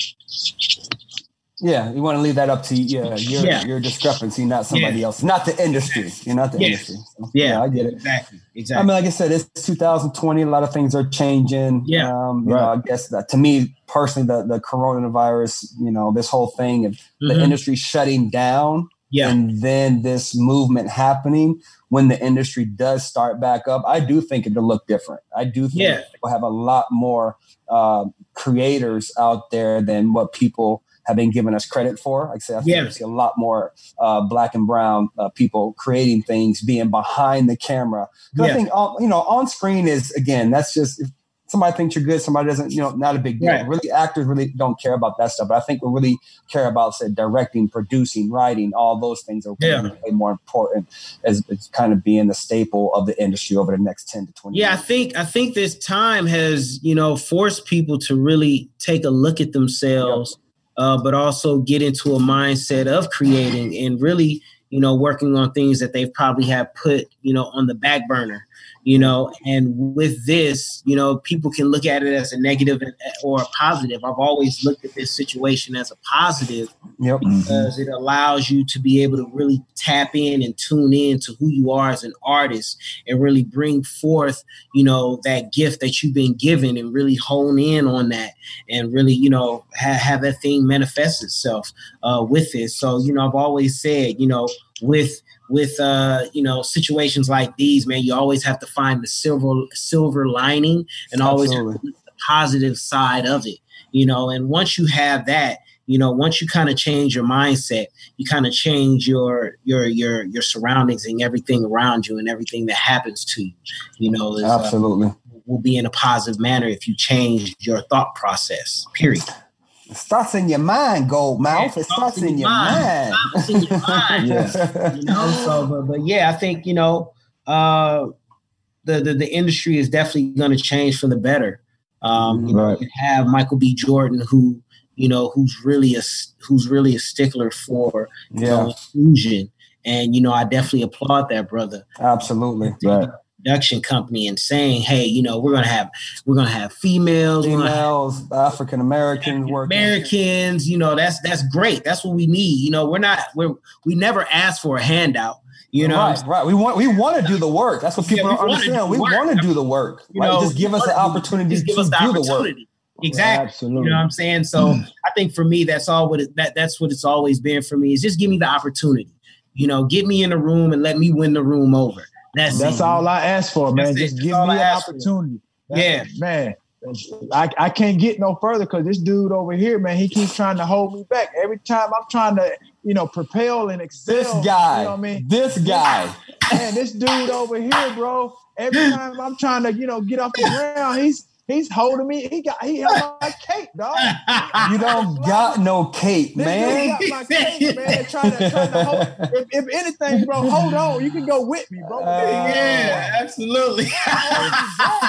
Yeah, you want to leave that up to yeah, your yeah. your discrepancy, not somebody yeah. else, not the industry. You're not the yeah. industry. So, yeah. yeah, I get it. Exactly. Exactly. I mean, like I said, it's two thousand twenty. A lot of things are changing. Yeah. Um, you right. know, I guess that to me personally, the the coronavirus, you know, this whole thing of mm-hmm. the industry shutting down, yeah. and then this movement happening when the industry does start back up, I do think it'll look different. I do think yeah. we'll have a lot more uh, creators out there than what people have been giving us credit for. Like I said, I think yeah. we see a lot more uh, black and brown uh, people creating things, being behind the camera. Because yeah. I think, uh, you know, on screen is, again, that's just, if somebody thinks you're good, somebody doesn't, you know, not a big deal. Right. Really, actors really don't care about that stuff. But I think we really care about, say, directing, producing, writing, all those things are yeah. way more important as it's kind of being the staple of the industry over the next ten to twenty yeah, years. I think, I think this time has, you know, forced people to really take a look at themselves. Yep. Uh, but also get into a mindset of creating and really, you know, working on things that they've probably have put, you know, on the back burner, you know, and with this, you know, people can look at it as a negative or a positive. I've always looked at this situation as a positive yep. because it allows you to be able to really tap in and tune in to who you are as an artist and really bring forth, you know, that gift that you've been given and really hone in on that and really, you know, ha- have that thing manifest itself uh, with it. So, you know, I've always said, you know, with with, uh, you know, situations like these, man, you always have to find the silver silver lining and always have to look at the positive side of it, you know, and once you have that, you know, once you kind of change your mindset, you kind of change your your your your surroundings and everything around you and everything that happens to you, you know, is, absolutely uh, will be in a positive manner if you change your thought process, period. It starts in your mind, Gold Mouth. Yeah, it starts, starts in, in your mind. mind. Starts in your mind. yeah. You know, so but, but yeah, I think, you know, uh, the, the the industry is definitely going to change for the better. Um, you right. know, you have Michael B. Jordan, who, you know, who's really a who's really a stickler for you yeah. know, inclusion, and you know, I definitely applaud that brother. Absolutely, right. Production company and saying, hey, you know, we're gonna have we're gonna have females, females, African Americans, Americans. You know, that's that's great. That's what we need. You know, we're not we're we never asked for a handout. You know, right, right. We want we want to do the work. That's what people yeah, don't understand. We want to do the work. You know, just give us the opportunity to do the work. Exactly. Absolutely. You know what I'm saying? So mm. I think for me, that's all what it, that that's what it's always been for me is just give me the opportunity. You know, get me in the room and let me win the room over. That's that's it. all I ask for, man. That's just it. give that's me an opportunity. Yeah, man. I, I can't get no further because this dude over here, man, he keeps trying to hold me back. Every time I'm trying to, you know, propel and excel. This guy, you know what I mean? This guy. Man, this dude over here, bro. Every time I'm trying to, you know, get off the ground, he's he's holding me. He got he held my cape, dog. You don't got no cape, this man. Dude got my cape, man. Trying to, trying to hold. If, if anything, bro, hold on. You can go with me, bro. Uh, yeah, absolutely.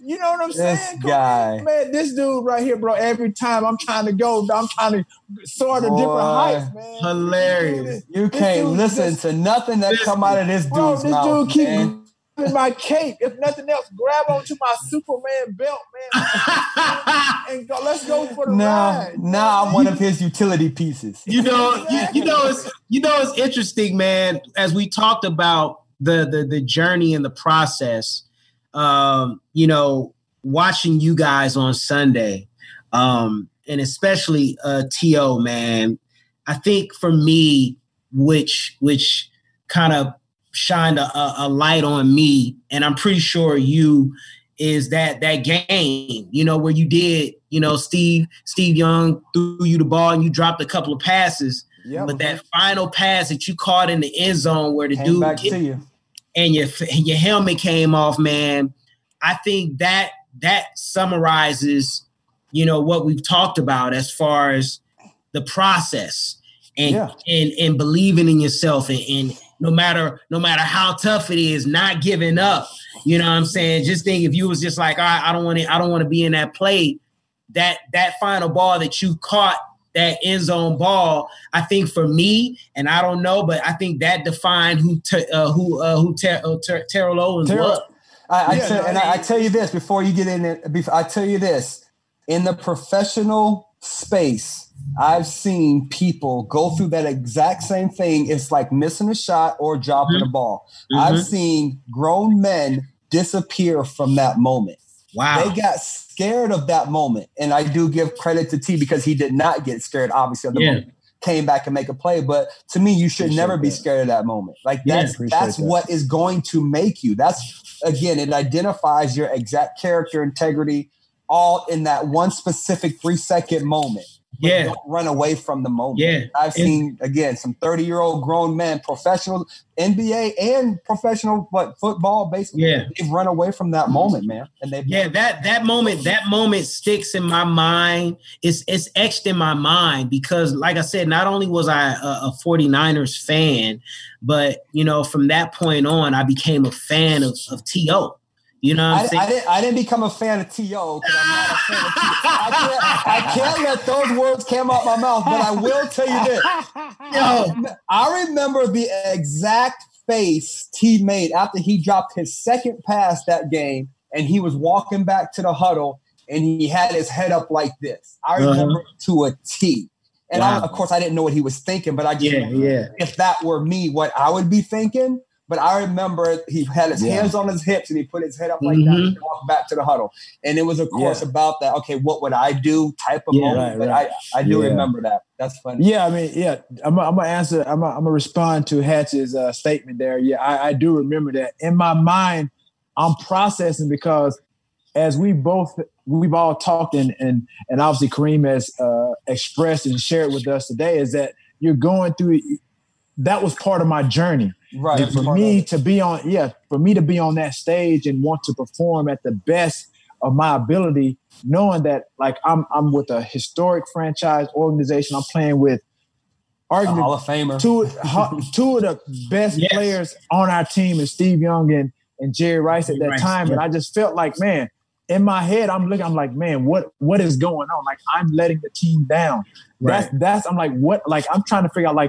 You know what I'm This saying? guy. Man, this dude right here, bro, every time I'm trying to go, I'm trying to soar to Boy. different heights, man. Hilarious. You can't listen just, to nothing that come out of this bro, dude's this mouth, dude keep man. in my cape. If nothing else, grab onto my Superman belt, man, and go. Let's go for the Now, ride. now I'm one of his utility pieces. You know, you, you know, it's you know, it's interesting, man. As we talked about the the the journey and the process, um, you know, watching you guys on Sunday, um, and especially uh, T O, man. I think for me, which which kind of shined a, a light on me, and I'm pretty sure you, is that that game, you know, where you did, you know, Steve Steve Young threw you the ball and you dropped a couple of passes, yep. But that final pass that you caught in the end zone where the came dude back hit, to you. and your and your helmet came off, man. I think that that summarizes, you know, what we've talked about as far as the process and yeah. and and believing in yourself and, and no matter no matter how tough it is, not giving up. You know what I'm saying? Just think if you was just like, I, I don't want to, I don't want to be in that play. That that final ball that you caught, that end zone ball, I think for me, and I don't know, but I think that defined who te, uh, who uh, who ter, uh, ter, Terrell Owens Terrell, was. I, I yeah, tell, no, and I, I tell you this before you get in it. Before, I tell you this: in the professional space, I've seen people go through that exact same thing. It's like missing a shot or dropping mm-hmm. a ball. Mm-hmm. I've seen grown men disappear from that moment. Wow. They got scared of that moment. And I do give credit to T because he did not get scared, obviously, of the yeah. moment. Came back and make a play. But to me, you should appreciate never that. be scared of that moment. Like that's yeah, that's that. what is going to make you. That's, again, it identifies your exact character, integrity, all in that one specific three-second moment. But yeah. don't run away from the moment. Yeah. I've seen, again, some thirty-year-old grown men, professional, N B A and professional what football, basically. Yeah. They've run away from that moment, man. And they Yeah, that that moment, that moment sticks in my mind. It's it's etched in my mind because, like I said, not only was I a, a 49ers fan, but, you know, from that point on, I became a fan of, of T O You know what I'm I, saying? I, didn't, I didn't become a fan of T O because I'm not a fan of T O I can't, I can't let those words come out my mouth, but I will tell you this. Yo, I remember the exact face T made after he dropped his second pass that game, and he was walking back to the huddle, and he had his head up like this. I remember uh-huh. to a T. And wow. I, of course, I didn't know what he was thinking, but I just yeah, yeah. if that were me, what I would be thinking. But I remember he had his yeah. hands on his hips and he put his head up like mm-hmm. that and walked back to the huddle. And it was, of course, yeah. about that, okay, what would I do type of yeah, moment. Right, but right. I, I do yeah. remember that. That's funny. Yeah, I mean, yeah, I'm going to answer, I'm going to respond to Hatch's uh, statement there. Yeah, I, I do remember that. In my mind, I'm processing because as we both, we've all talked and and, and obviously Kareem has uh, expressed and shared with us today is that you're going through, that was part of my journey. Right. And for me to be on, yeah, for me to be on that stage and want to perform at the best of my ability, knowing that like I'm I'm with a historic franchise organization, I'm playing with arguably Hall of Famer. Two, two of the best yes. players on our team is Steve Young and, and Jerry Rice at that Rice, time. Yeah. And I just felt like, man, in my head, I'm looking, I'm like, man, what what is going on? Like I'm letting the team down. Right. That's that's I'm like, what like I'm trying to figure out like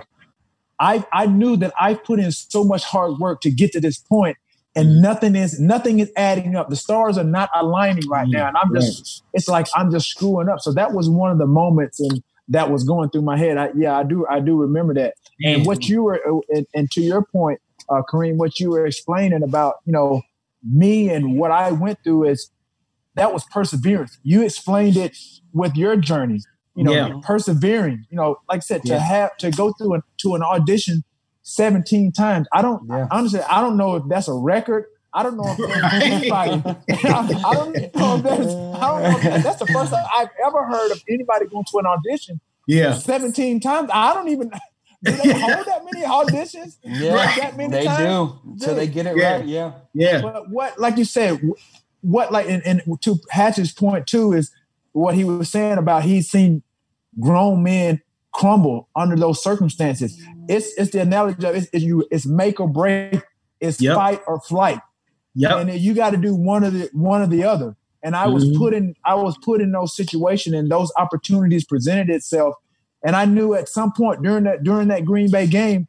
I, I knew that I put in so much hard work to get to this point, and nothing is nothing is adding up. The stars are not aligning right now, and I'm just right. it's like I'm just screwing up. So that was one of the moments, and that was going through my head. I, yeah, I do I do remember that. And mm-hmm. what you were, and, and to your point, uh, Kareem, what you were explaining about you know me and what I went through is that was perseverance. You explained it with your journey. You know, yeah. persevering, you know, like I said, yeah. to have to go through an, to an audition seventeen times. I don't yeah. honestly, I don't know if that's a record. I don't know if there's anybody. I, I don't know if that's. I don't know if that's, that's the first time I've ever heard of anybody going to an audition. Yeah, seventeen times. I don't even. Do they hold that many auditions? Yeah, that many they times? do until they get it yeah. right. Yeah, yeah. But what, like you said, what like and, and to Hatch's point too is what he was saying about he's seen grown men crumble under those circumstances. It's it's the analogy of it's, it's you it's make or break, it's yep. fight or flight. Yep. And you got to do one of the one or the other. And I was mm-hmm. put in, I was put in those situations, and those opportunities presented itself. And I knew at some point during that during that Green Bay game,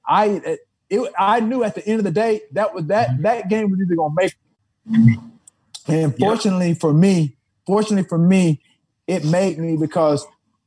I it, I knew at the end of the day that was that that game was either gonna make it. And fortunately yep. for me, fortunately for me, it made me because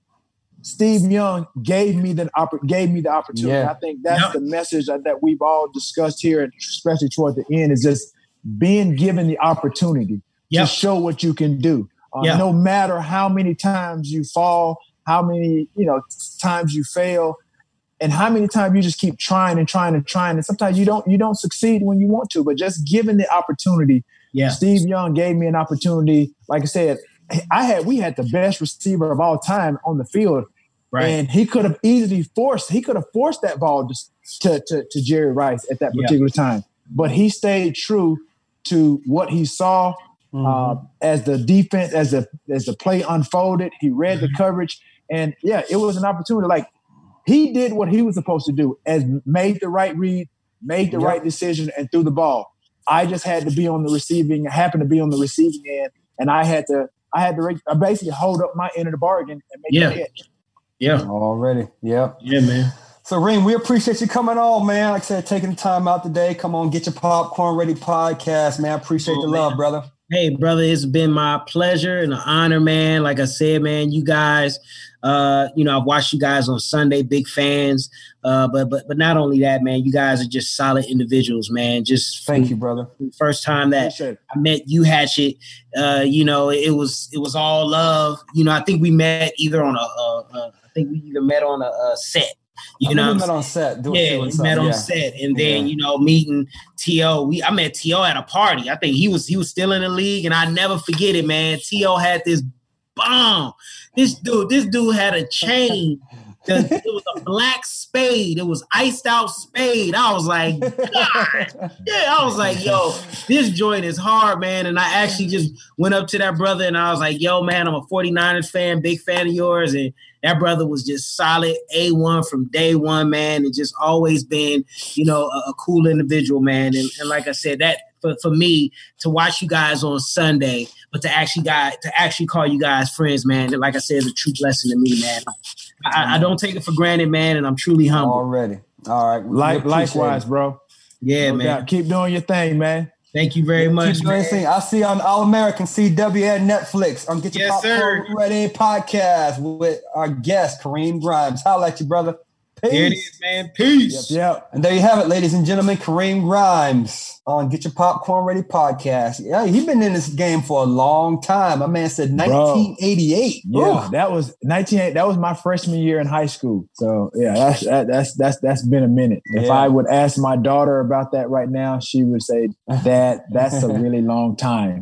Steve Young gave me the gave me the opportunity. Yeah. I think that's yep. the message that, that we've all discussed here, and especially toward the end, is just being given the opportunity yep. to show what you can do. Uh, yep. No matter how many times you fall, how many you know times you fail, and how many times you just keep trying and trying and trying, and sometimes you don't you don't succeed when you want to. But just given the opportunity, yeah. Steve Young gave me an opportunity. Like I said, I had we had the best receiver of all time on the field. Right. And he could have easily forced, he could have forced that ball to, to, to Jerry Rice at that particular yeah. time. But he stayed true to what he saw mm-hmm. uh, as the defense, as the as the play unfolded. He read mm-hmm. the coverage. And, yeah, it was an opportunity. Like, he did what he was supposed to do, as made the right read, made the yep. right decision, and threw the ball. I just had to be on the receiving, happened to be on the receiving end, and I had to, I had to I basically hold up my end of the bargain and make yeah. the catch. Yeah. Already. Yep. Yeah, man. So, Reem, we appreciate you coming on, man. Like I said, taking the time out today. Come on, Get Your Popcorn Ready podcast, man. I appreciate oh, the man. love, brother. Hey, brother, it's been my pleasure and an honor, man. Like I said, man, you guys, uh, you know, I've watched you guys on Sunday, big fans. Uh, but but but not only that, man, you guys are just solid individuals, man. Just thank from, you, brother. First time that I met you, Hatchet, uh, you know, it was it was all love. You know, I think we met either on a, a, a I think we either met on a, a set. You I know, we met on set. Doing, yeah, doing we met on yeah. set, and then yeah. you know, meeting T O. We I met T O at a party. I think he was he was still in the league, and I never forget it, man. T O had this bomb. This dude, this dude had a chain. The, it was a black spade. It was iced out spade. I was like, God. Yeah, I was like, yo, this joint is hard, man. And I actually just went up to that brother and I was like, yo, man, I'm a forty-niners fan, big fan of yours. And that brother was just solid A one from day one, man. And just always been, you know, a, a cool individual, man. And, and like I said, that for, for me to watch you guys on Sunday, but to actually guys, to actually call you guys friends, man, like I said, is a true blessing to me, man. I, I don't take it for granted, man, and I'm truly humble. Already. All right. Like, likewise, bro. Yeah, no man. Doubt. Keep doing your thing, man. Thank you very Keep much, man. I'll see you on All American C W at Netflix on Get Your yes, Popcorn Ready podcast with our guest, Kareem Grimes. Holla at you, brother. Peace. There it is, man. Peace. Yep, yep. And there you have it, ladies and gentlemen. Kareem Grimes on Get Your Popcorn Ready podcast. Yeah, he's been in this game for a long time. My man said nineteen eighty-eight. Bro, yeah, Ooh. that was nineteen eighty. That was my freshman year in high school. So yeah, that's that, that's that's that's been a minute. Yeah. If I would ask my daughter about that right now, she would say that that's a really long time.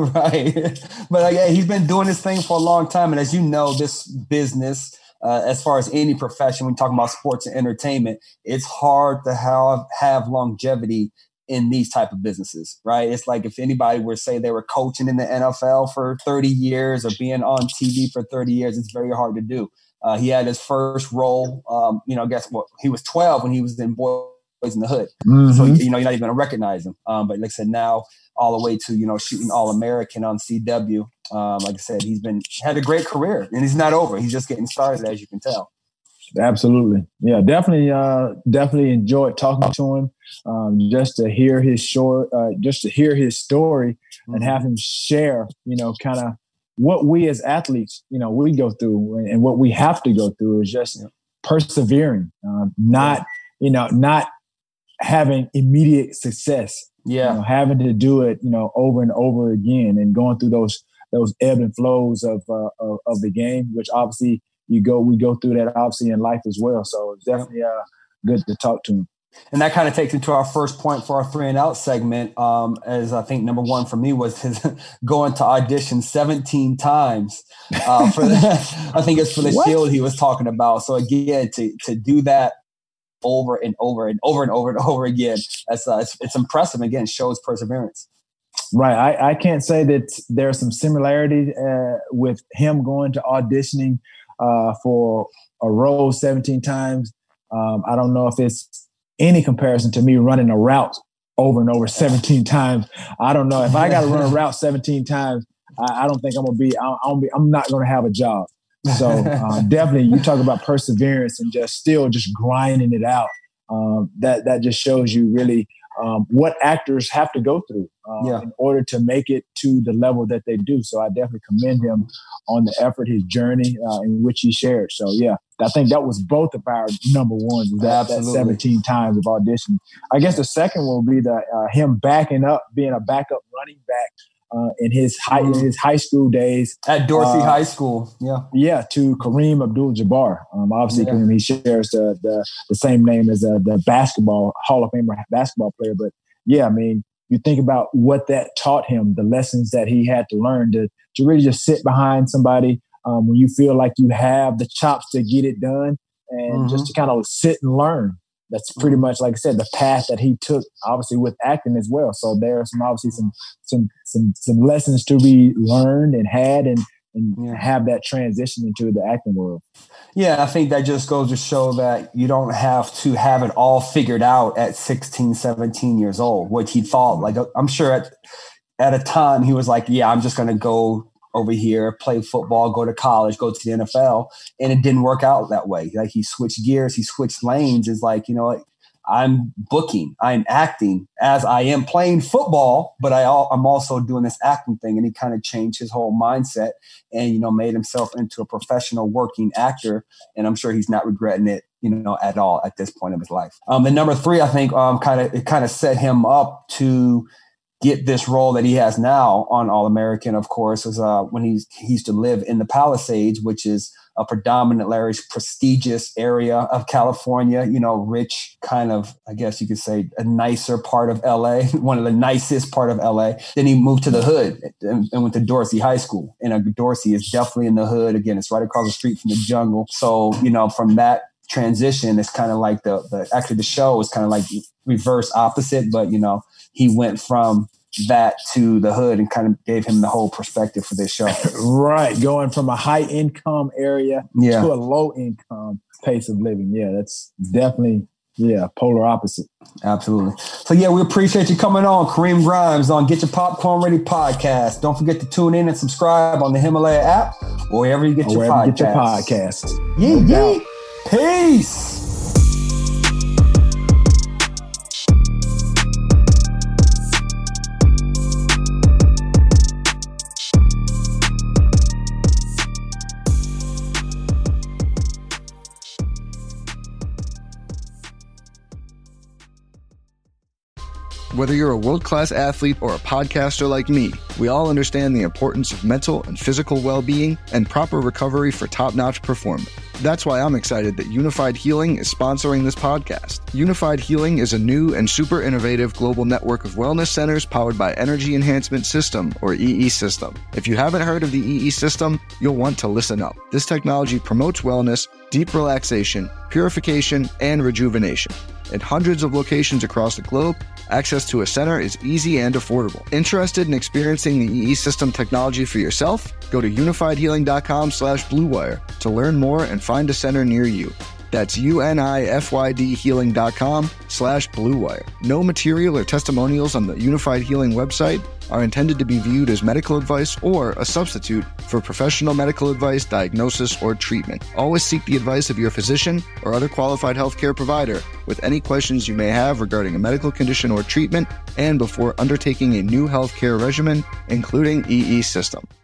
Right. But uh, yeah, he's been doing this thing for a long time, and as you know, this business. Uh, as far as any profession, when talking about sports and entertainment, it's hard to have, have longevity in these type of businesses, right? It's like if anybody were to say they were coaching in the N F L for thirty years or being on T V for thirty years, it's very hard to do. Uh, he had his first role, um, you know, guess what? He was twelve when he was in Boys in the Hood. Mm-hmm. So, you know, you're not even going to recognize him. Um, but like I said, now all the way to, you know, shooting All-American on C W. Um, like I said, he's been had a great career, and he's not over. He's just getting started, as you can tell. Absolutely, yeah, definitely, uh, definitely enjoyed talking to him. Um, just to hear his short, uh, just to hear his story mm-hmm. and have him share, you know, kind of what we as athletes, you know, we go through, and what we have to go through is just yeah. persevering, uh, not, yeah. you know, not having immediate success. Yeah, you know, having to do it, you know, over and over again, and going through those. those ebb and flows of, uh, of of the game, which obviously you go, we go through that obviously in life as well. So it's definitely uh, good to talk to him. And that kind of takes me to our first point for our three and out segment. Um, as I think number one for me was his going to audition seventeen times uh, for the, I think it's for the what? Shield he was talking about. So again, to to do that over and over and over and over and over again, that's uh, it's, it's impressive. Again, shows perseverance. Right. I, I can't say that there's some similarity uh, with him going to auditioning uh, for a role seventeen times. Um, I don't know if it's any comparison to me running a route over and over seventeen times. I don't know. If I got to run a route seventeen times, I, I don't think I'm gonna be. I, I'm, be, I'm not gonna have a job. So uh, definitely, you talk about perseverance and just still just grinding it out. Um, that that just shows you really um, what actors have to go through uh, yeah. in order to make it to the level that they do. So I definitely commend him on the effort, his journey uh, in which he shared. So yeah, I think that was both of our number ones. That, that seventeen times of audition. I guess the second will be the uh, him backing up, being a backup running back. Uh, in his high in his high school days at Dorsey uh, High School, yeah, yeah, to Kareem Abdul-Jabbar. Um, obviously, yeah. Kareem, he shares the, the the same name as uh, the basketball Hall of Famer basketball player. But yeah, I mean, you think about what that taught him, the lessons that he had to learn to to really just sit behind somebody um, when you feel like you have the chops to get it done, and mm-hmm. just to kind of sit and learn. That's pretty much, like I said, the path that he took, obviously with acting as well. So there are some obviously some some some some lessons to be learned and had, and and yeah. have that transition into the acting world. Yeah, I think that just goes to show that you don't have to have it all figured out at sixteen, seventeen years old, which he thought. Like, I'm sure at at a time he was like, yeah, I'm just going to go over here, play football, go to college, go to the N F L. And it didn't work out that way. Like, he switched gears, he switched lanes. It's like, you know, like, I'm booking, I'm acting as I am playing football, but I, I'm also doing this acting thing. And he kind of changed his whole mindset and, you know, made himself into a professional working actor. And I'm sure he's not regretting it, you know, at all at this point of his life. Um, and number three, I think um, kind of it kind of set him up to get this role that he has now on All American, of course, is uh, when he's, he used to live in the Palisades, which is a predominantly prestigious area of California, you know, rich kind of, I guess you could say, a nicer part of L A, one of the nicest part of L A. Then he moved to the hood and, and went to Dorsey High School. And uh, Dorsey is definitely in the hood. Again, it's right across the street from the jungle. So, you know, from that transition, it's kind of like the, the actually the show is kind of like reverse opposite, but, you know, he went from that to the hood and kind of gave him the whole perspective for this show. Right. Going from a high income area yeah. to a low income pace of living. Yeah, that's definitely, yeah, polar opposite. Absolutely. So yeah, we appreciate you coming on, Kareem Grimes, on Get Your Popcorn Ready podcast. Don't forget to tune in and subscribe on the Himalaya app or wherever you get or your podcasts. You get your podcasts. Yeah, no yeah. Peace. Whether you're a world-class athlete or a podcaster like me, we all understand the importance of mental and physical well-being and proper recovery for top-notch performance. That's why I'm excited that Unified Healing is sponsoring this podcast. Unified Healing is a new and super innovative global network of wellness centers powered by Energy Enhancement System, or E E System. If you haven't heard of the E E System, you'll want to listen up. This technology promotes wellness, deep relaxation, purification, and rejuvenation. At hundreds of locations across the globe, access to a center is easy and affordable. Interested in experiencing the E E System technology for yourself? Go to unified healing dot com slash blue wire to learn more and find a center near you. That's unified healing dot com slash blue wire. No material or testimonials on the Unified Healing website are intended to be viewed as medical advice or a substitute for professional medical advice, diagnosis, or treatment. Always seek the advice of your physician or other qualified healthcare provider with any questions you may have regarding a medical condition or treatment and before undertaking a new healthcare regimen, including E E System.